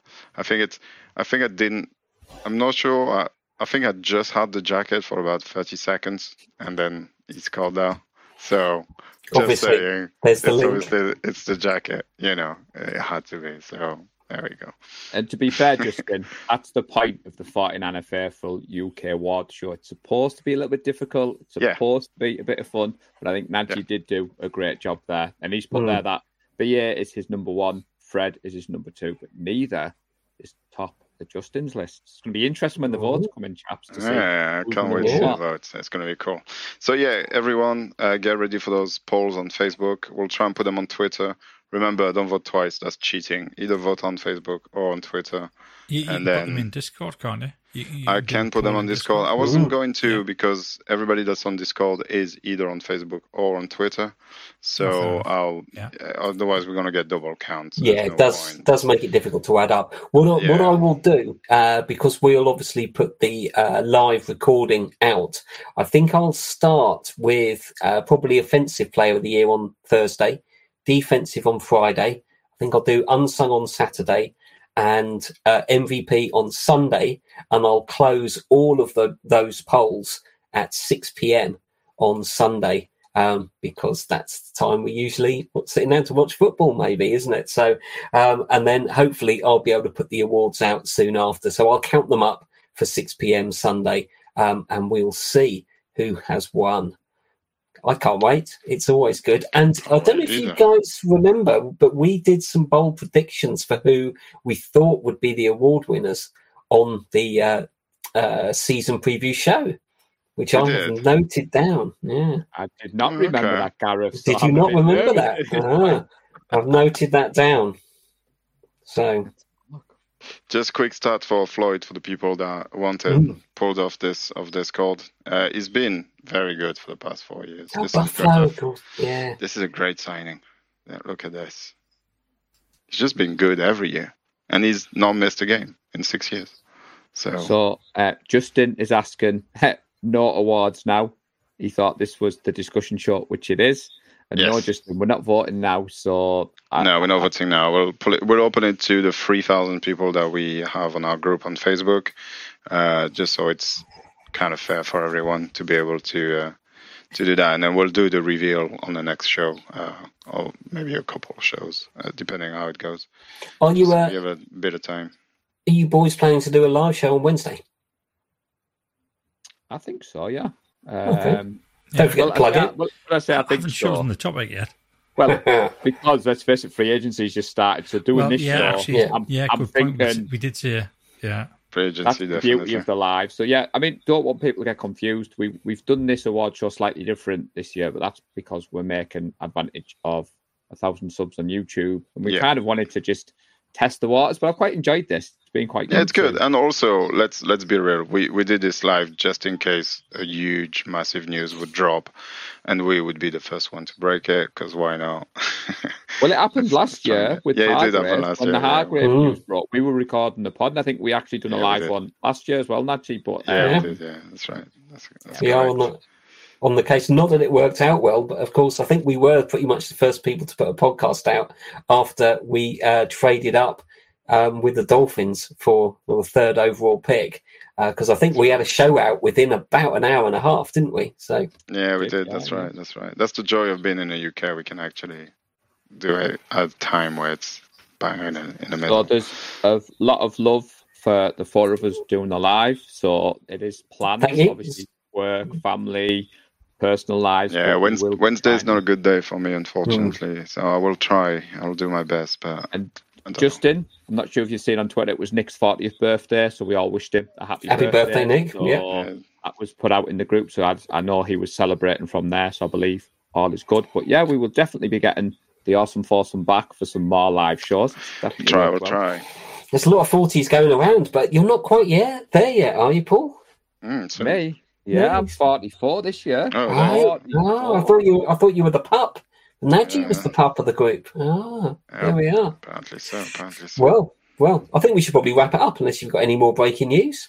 I'm not sure. I think I just had the jacket for about 30 seconds, and then he scored there. So, just saying, it's the jacket. It had to be. So, there we go. And to be fair, Justin, that's the point of the 49er Faithful UK award show. It's supposed to be a little bit difficult. It's supposed to be a bit of fun. But I think Nagy did do a great job there. And he's put there that BA is his number 1, Fred is his number 2, but neither is top of Justin's list. It's going to be interesting when the votes come in, chaps. To see. I can't wait to see the votes. It's going to be cool. So, yeah, everyone, get ready for those polls on Facebook. We'll try and put them on Twitter. Remember, don't vote twice. That's cheating. Either vote on Facebook or on Twitter. You can put them in Discord, can't you? I can put them on Discord. I wasn't going to because everybody that's on Discord is either on Facebook or on Twitter. So otherwise we're going to get double counts. Yeah, it does make it difficult to add up. What I will do, because we'll obviously put the live recording out, I think I'll start with probably Offensive Player of the Year on Thursday, Defensive on Friday. I think I'll do Unsung on Saturday, and MVP on Sunday, and I'll close all of those polls at 6 p.m. on Sunday, because that's the time we usually sitting down to watch football, maybe, isn't it? So, and then hopefully I'll be able to put the awards out soon after. So I'll count them up for 6 p.m. Sunday, and we'll see who has won. I can't wait. It's always good. And I don't know if you guys remember, but we did some bold predictions for who we thought would be the award winners on the season preview show, which I have noted down. Yeah, I did not remember that, Gareth. Did you not remember that? I've noted that down. So, just quick start for Floyd for the people that wanted pulled off this code. He's been very good for the past 4 years. This is a great signing. Yeah, look at this. He's just been good every year, and he's not missed a game in 6 years. So Justin is asking, no awards now. He thought this was the discussion show, which it is. And no, Justin, we're not voting now. So no, we're not voting now. We'll open it to the 3,000 people that we have on our group on Facebook, just so it's kind of fair for everyone to be able to do that. And then we'll do the reveal on the next show, or maybe a couple of shows, depending on how it goes. Are you? We have a bit of time. Are you boys planning to do a live show on Wednesday? I think so. Yeah. Okay. Don't forget to plug it. I haven't chosen the topic yet. Well, because let's face it, free agency's just started. So doing this show, actually, I'm good thinking point. We did say, free agency, that's the beauty of the live. So yeah, I mean, don't want people to get confused. We've done this award show slightly different this year, but that's because we're making advantage of 1,000 subs on YouTube, and we kind of wanted to just test the waters. But I've quite enjoyed this. Been quite good. Yeah, it's good. And also, let's be real. We did this live just in case a huge, massive news would drop, and we would be the first one to break it. Because why not? Well, it happened last year with Hargrave. It did happen last year. The Hargrave news broke, we were recording the pod, and I think we actually done a live one last year as well, Najee. But we did. Yeah, that's right. That's we are on the case. Not that it worked out well, but of course, I think we were pretty much the first people to put a podcast out after we traded up with the Dolphins for the third overall pick, because I think we had a show out within about an hour and a half, didn't we? So yeah, we did. That's right. That's the joy of being in the UK. We can actually do it at a time where it's bang in the middle. So there's a lot of love for the four of us doing the live. So it is planned. Obviously, work, family, personal lives. Yeah, Wednesday's not a good day for me, unfortunately. So I will try. I'll do my best, but. Justin, I'm not sure if you've seen on Twitter, it was Nick's 40th birthday, so we all wished him a happy birthday, Nick. So that was put out in the group, so I know he was celebrating from there, so I believe all is good. But yeah, we will definitely be getting the Awesome Foursome back for some more live shows. We'll try. There's a lot of 40s going around, but you're not quite there yet, are you, Paul? Me? Yeah, I'm 44 this year. I thought you were the pup. Najee was the pup of the group. There we are. Apparently so. Well, I think we should probably wrap it up unless you've got any more breaking news.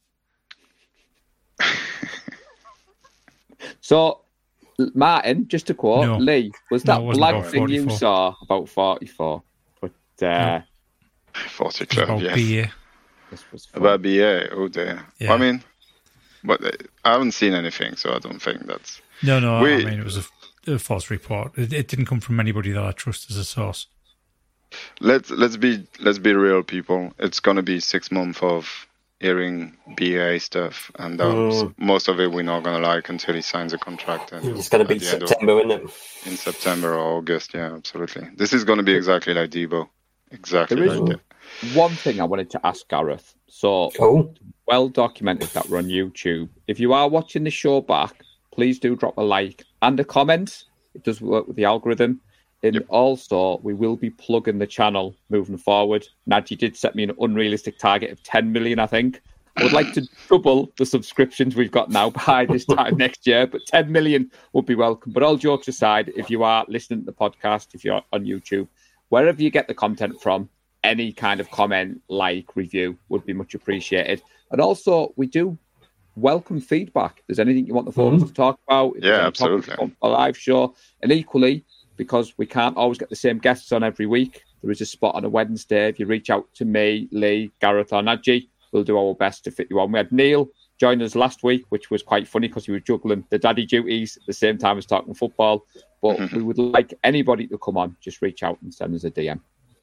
So, Martin, just to quote, Lee, was that blag thing you saw about 44? But 40 club, yes. BA. About BA, oh dear. Yeah. I mean, but I haven't seen anything, so I don't think that's... No, I mean, it was a false report. It didn't come from anybody that I trust as a source. Let's be real, people. It's gonna be 6 months of hearing BA stuff, and most of it we're not gonna like until he signs a contract. And it's gonna be September, isn't it? In September or August, yeah, absolutely. This is gonna be exactly like Debo. Exactly like it. One thing I wanted to ask Gareth. So well documented that we're on YouTube. If you are watching the show back, please do drop a like and a comment. It does work with the algorithm. And also, we will be plugging the channel moving forward. Najee did set me an unrealistic target of 10 million, I think. I would like to double the subscriptions we've got now by this time next year, but 10 million would be welcome. But all jokes aside, if you are listening to the podcast, if you're on YouTube, wherever you get the content from, any kind of comment, like, review would be much appreciated. And also, we do welcome feedback. If there's anything you want the folks to talk about, absolutely. A live show, and equally, because we can't always get the same guests on every week, there is a spot on a Wednesday. If you reach out to me, Lee, Gareth, or Najee, we'll do our best to fit you on. We had Neil join us last week, which was quite funny because he was juggling the daddy duties at the same time as talking football. But we would like anybody to come on. Just reach out and send us a DM.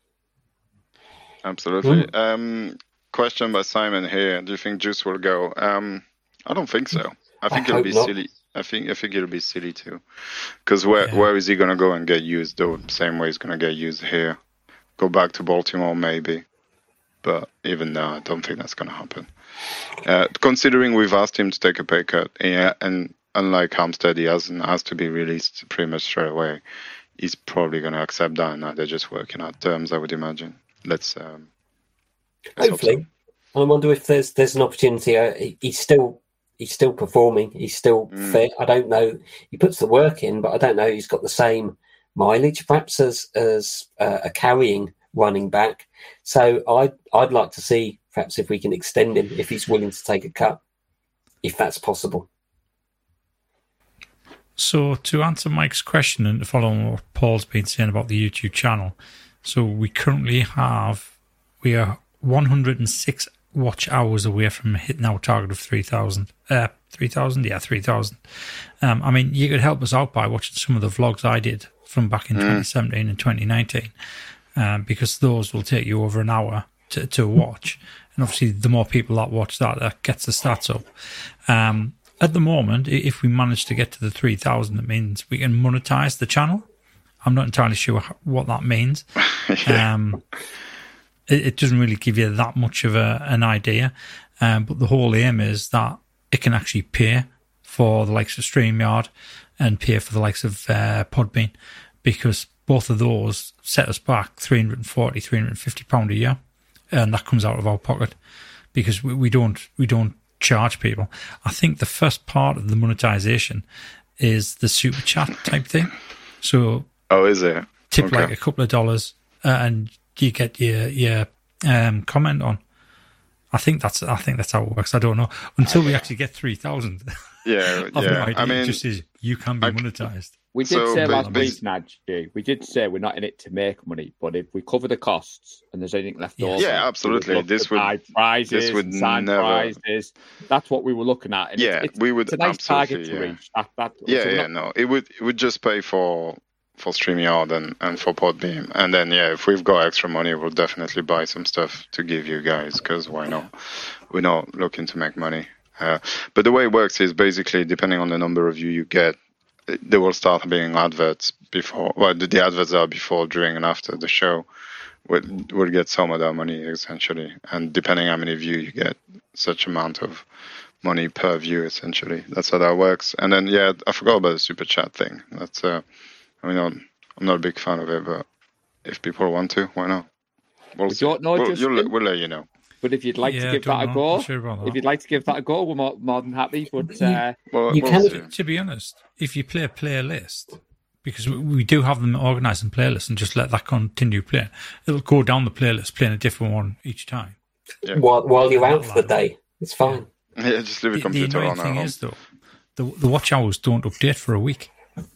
Absolutely. Question by Simon here. Do you think Juice will go? I don't think so. I think it'll be silly. I think it'll be silly too, because where is he going to go and get used? The same way he's going to get used here. Go back to Baltimore maybe, but even now I don't think that's going to happen. Considering we've asked him to take a pay cut, and unlike Hampstead, he has to be released pretty much straight away. He's probably going to accept that, and now they're just working out terms, I would imagine. Let's hopefully. So. I wonder if there's an opportunity. He's still performing. He's still fit. I don't know. He puts the work in, but I don't know. He's got the same mileage, perhaps, as a carrying running back. So I'd like to see perhaps if we can extend him if he's willing to take a cut, if that's possible. So to answer Mike's question and to follow on what Paul's been saying about the YouTube channel, so we are 106 watch hours away from hitting our target of 3,000. 3,000? Yeah, 3,000. I mean, you could help us out by watching some of the vlogs I did from back in 2017 and 2019, because those will take you over an hour to watch. And obviously, the more people that watch that gets the stats up. At the moment, if we manage to get to the 3,000, it means we can monetize the channel. I'm not entirely sure what that means. It doesn't really give you that much of an idea. But the whole aim is that it can actually pay for the likes of StreamYard and pay for the likes of Podbean, because both of those set us back £340, £350 a year. And that comes out of our pocket because we don't charge people. I think the first part of the monetization is the super chat type thing. So, is it? Tip like a couple of dollars, and you get your comment on. I think that's how it works. I don't know until we actually get 3,000. Yeah, I mean, it just is you can be monetized. We did say last week, Nudge, we did say we're not in it to make money, but if we cover the costs and there's anything left over, absolutely. This would never. Prizes. That's what we were looking at. And we would. It's a nice target to reach. It would just pay for StreamYard and for Podbean, and then if we've got extra money, we'll definitely buy some stuff to give you guys, because why not? We're not looking to make money. But the way it works is basically depending on the number of you get. There will start being adverts before. Well, the adverts are before, during, and after the show. We'll get some of that money essentially, and depending how many views you get, such amount of money per view essentially. That's how that works. And then I forgot about the super chat thing. That's I'm not a big fan of it, but if people want to, why not? We'll let you know. But if you'd like to give that a go, we're more than happy. But you can, to be honest, if you play a playlist, because we do have them organised in playlists, and just let that continue playing, it'll go down the playlist, playing a different one each time. Yeah. While you're out for the day, it's fine. Yeah, just leave the computer on. The thing is, though, the watch hours don't update for a week.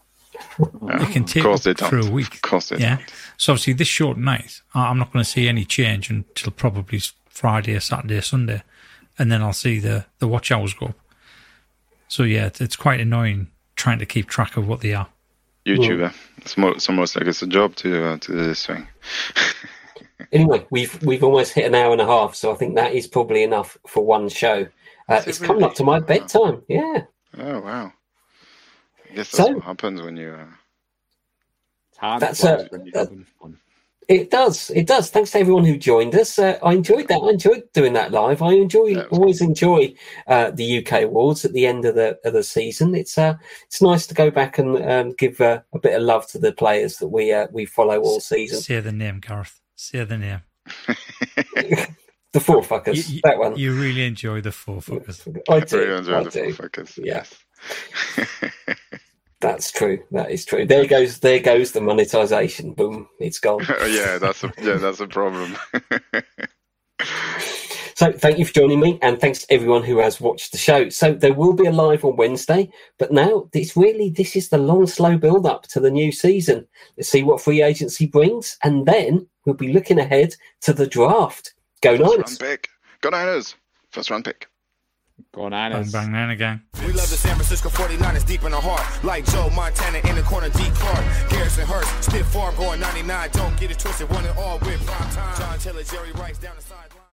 It can take for a week. Of course they don't. So obviously, this short night, I'm not going to see any change until probably Friday, Saturday, Sunday, and then I'll see the watch hours go up. So it's quite annoying trying to keep track of what they are. YouTuber, it's almost like it's a job to do this thing. Anyway, we've almost hit an hour and a half, so I think that is probably enough for one show. It's coming up to my bedtime. Yeah. Oh wow! I guess that's what happens when you. That's when you're having fun. It does. Thanks to everyone who joined us. I enjoyed that. I enjoyed doing that live. I always enjoy the UK awards at the end of the season. It's nice to go back and give a bit of love to the players that we follow all season. Say the name, Gareth. Say the name. The Four Fuckers. That one. You really enjoy the Four Fuckers. I do. Really enjoy the Four Fuckers. Yeah. That's true. That is true. There goes the monetization. Boom, it's gone. That's a problem. So thank you for joining me, and thanks to everyone who has watched the show. So there will be a live on Wednesday, but now this is the long, slow build up to the new season. Let's see what free agency brings, and then we'll be looking ahead to the draft. Go Niners! Go Niners! First round pick. Go Niners. Bang, bang, again. We love the San Francisco 49ers deep in the heart. Like Joe Montana in the corner, D. Clark. Garrison Hurst, stiff farm going 99. Don't get it twisted, one and all with prime time. John Taylor, Jerry Rice down the sideline.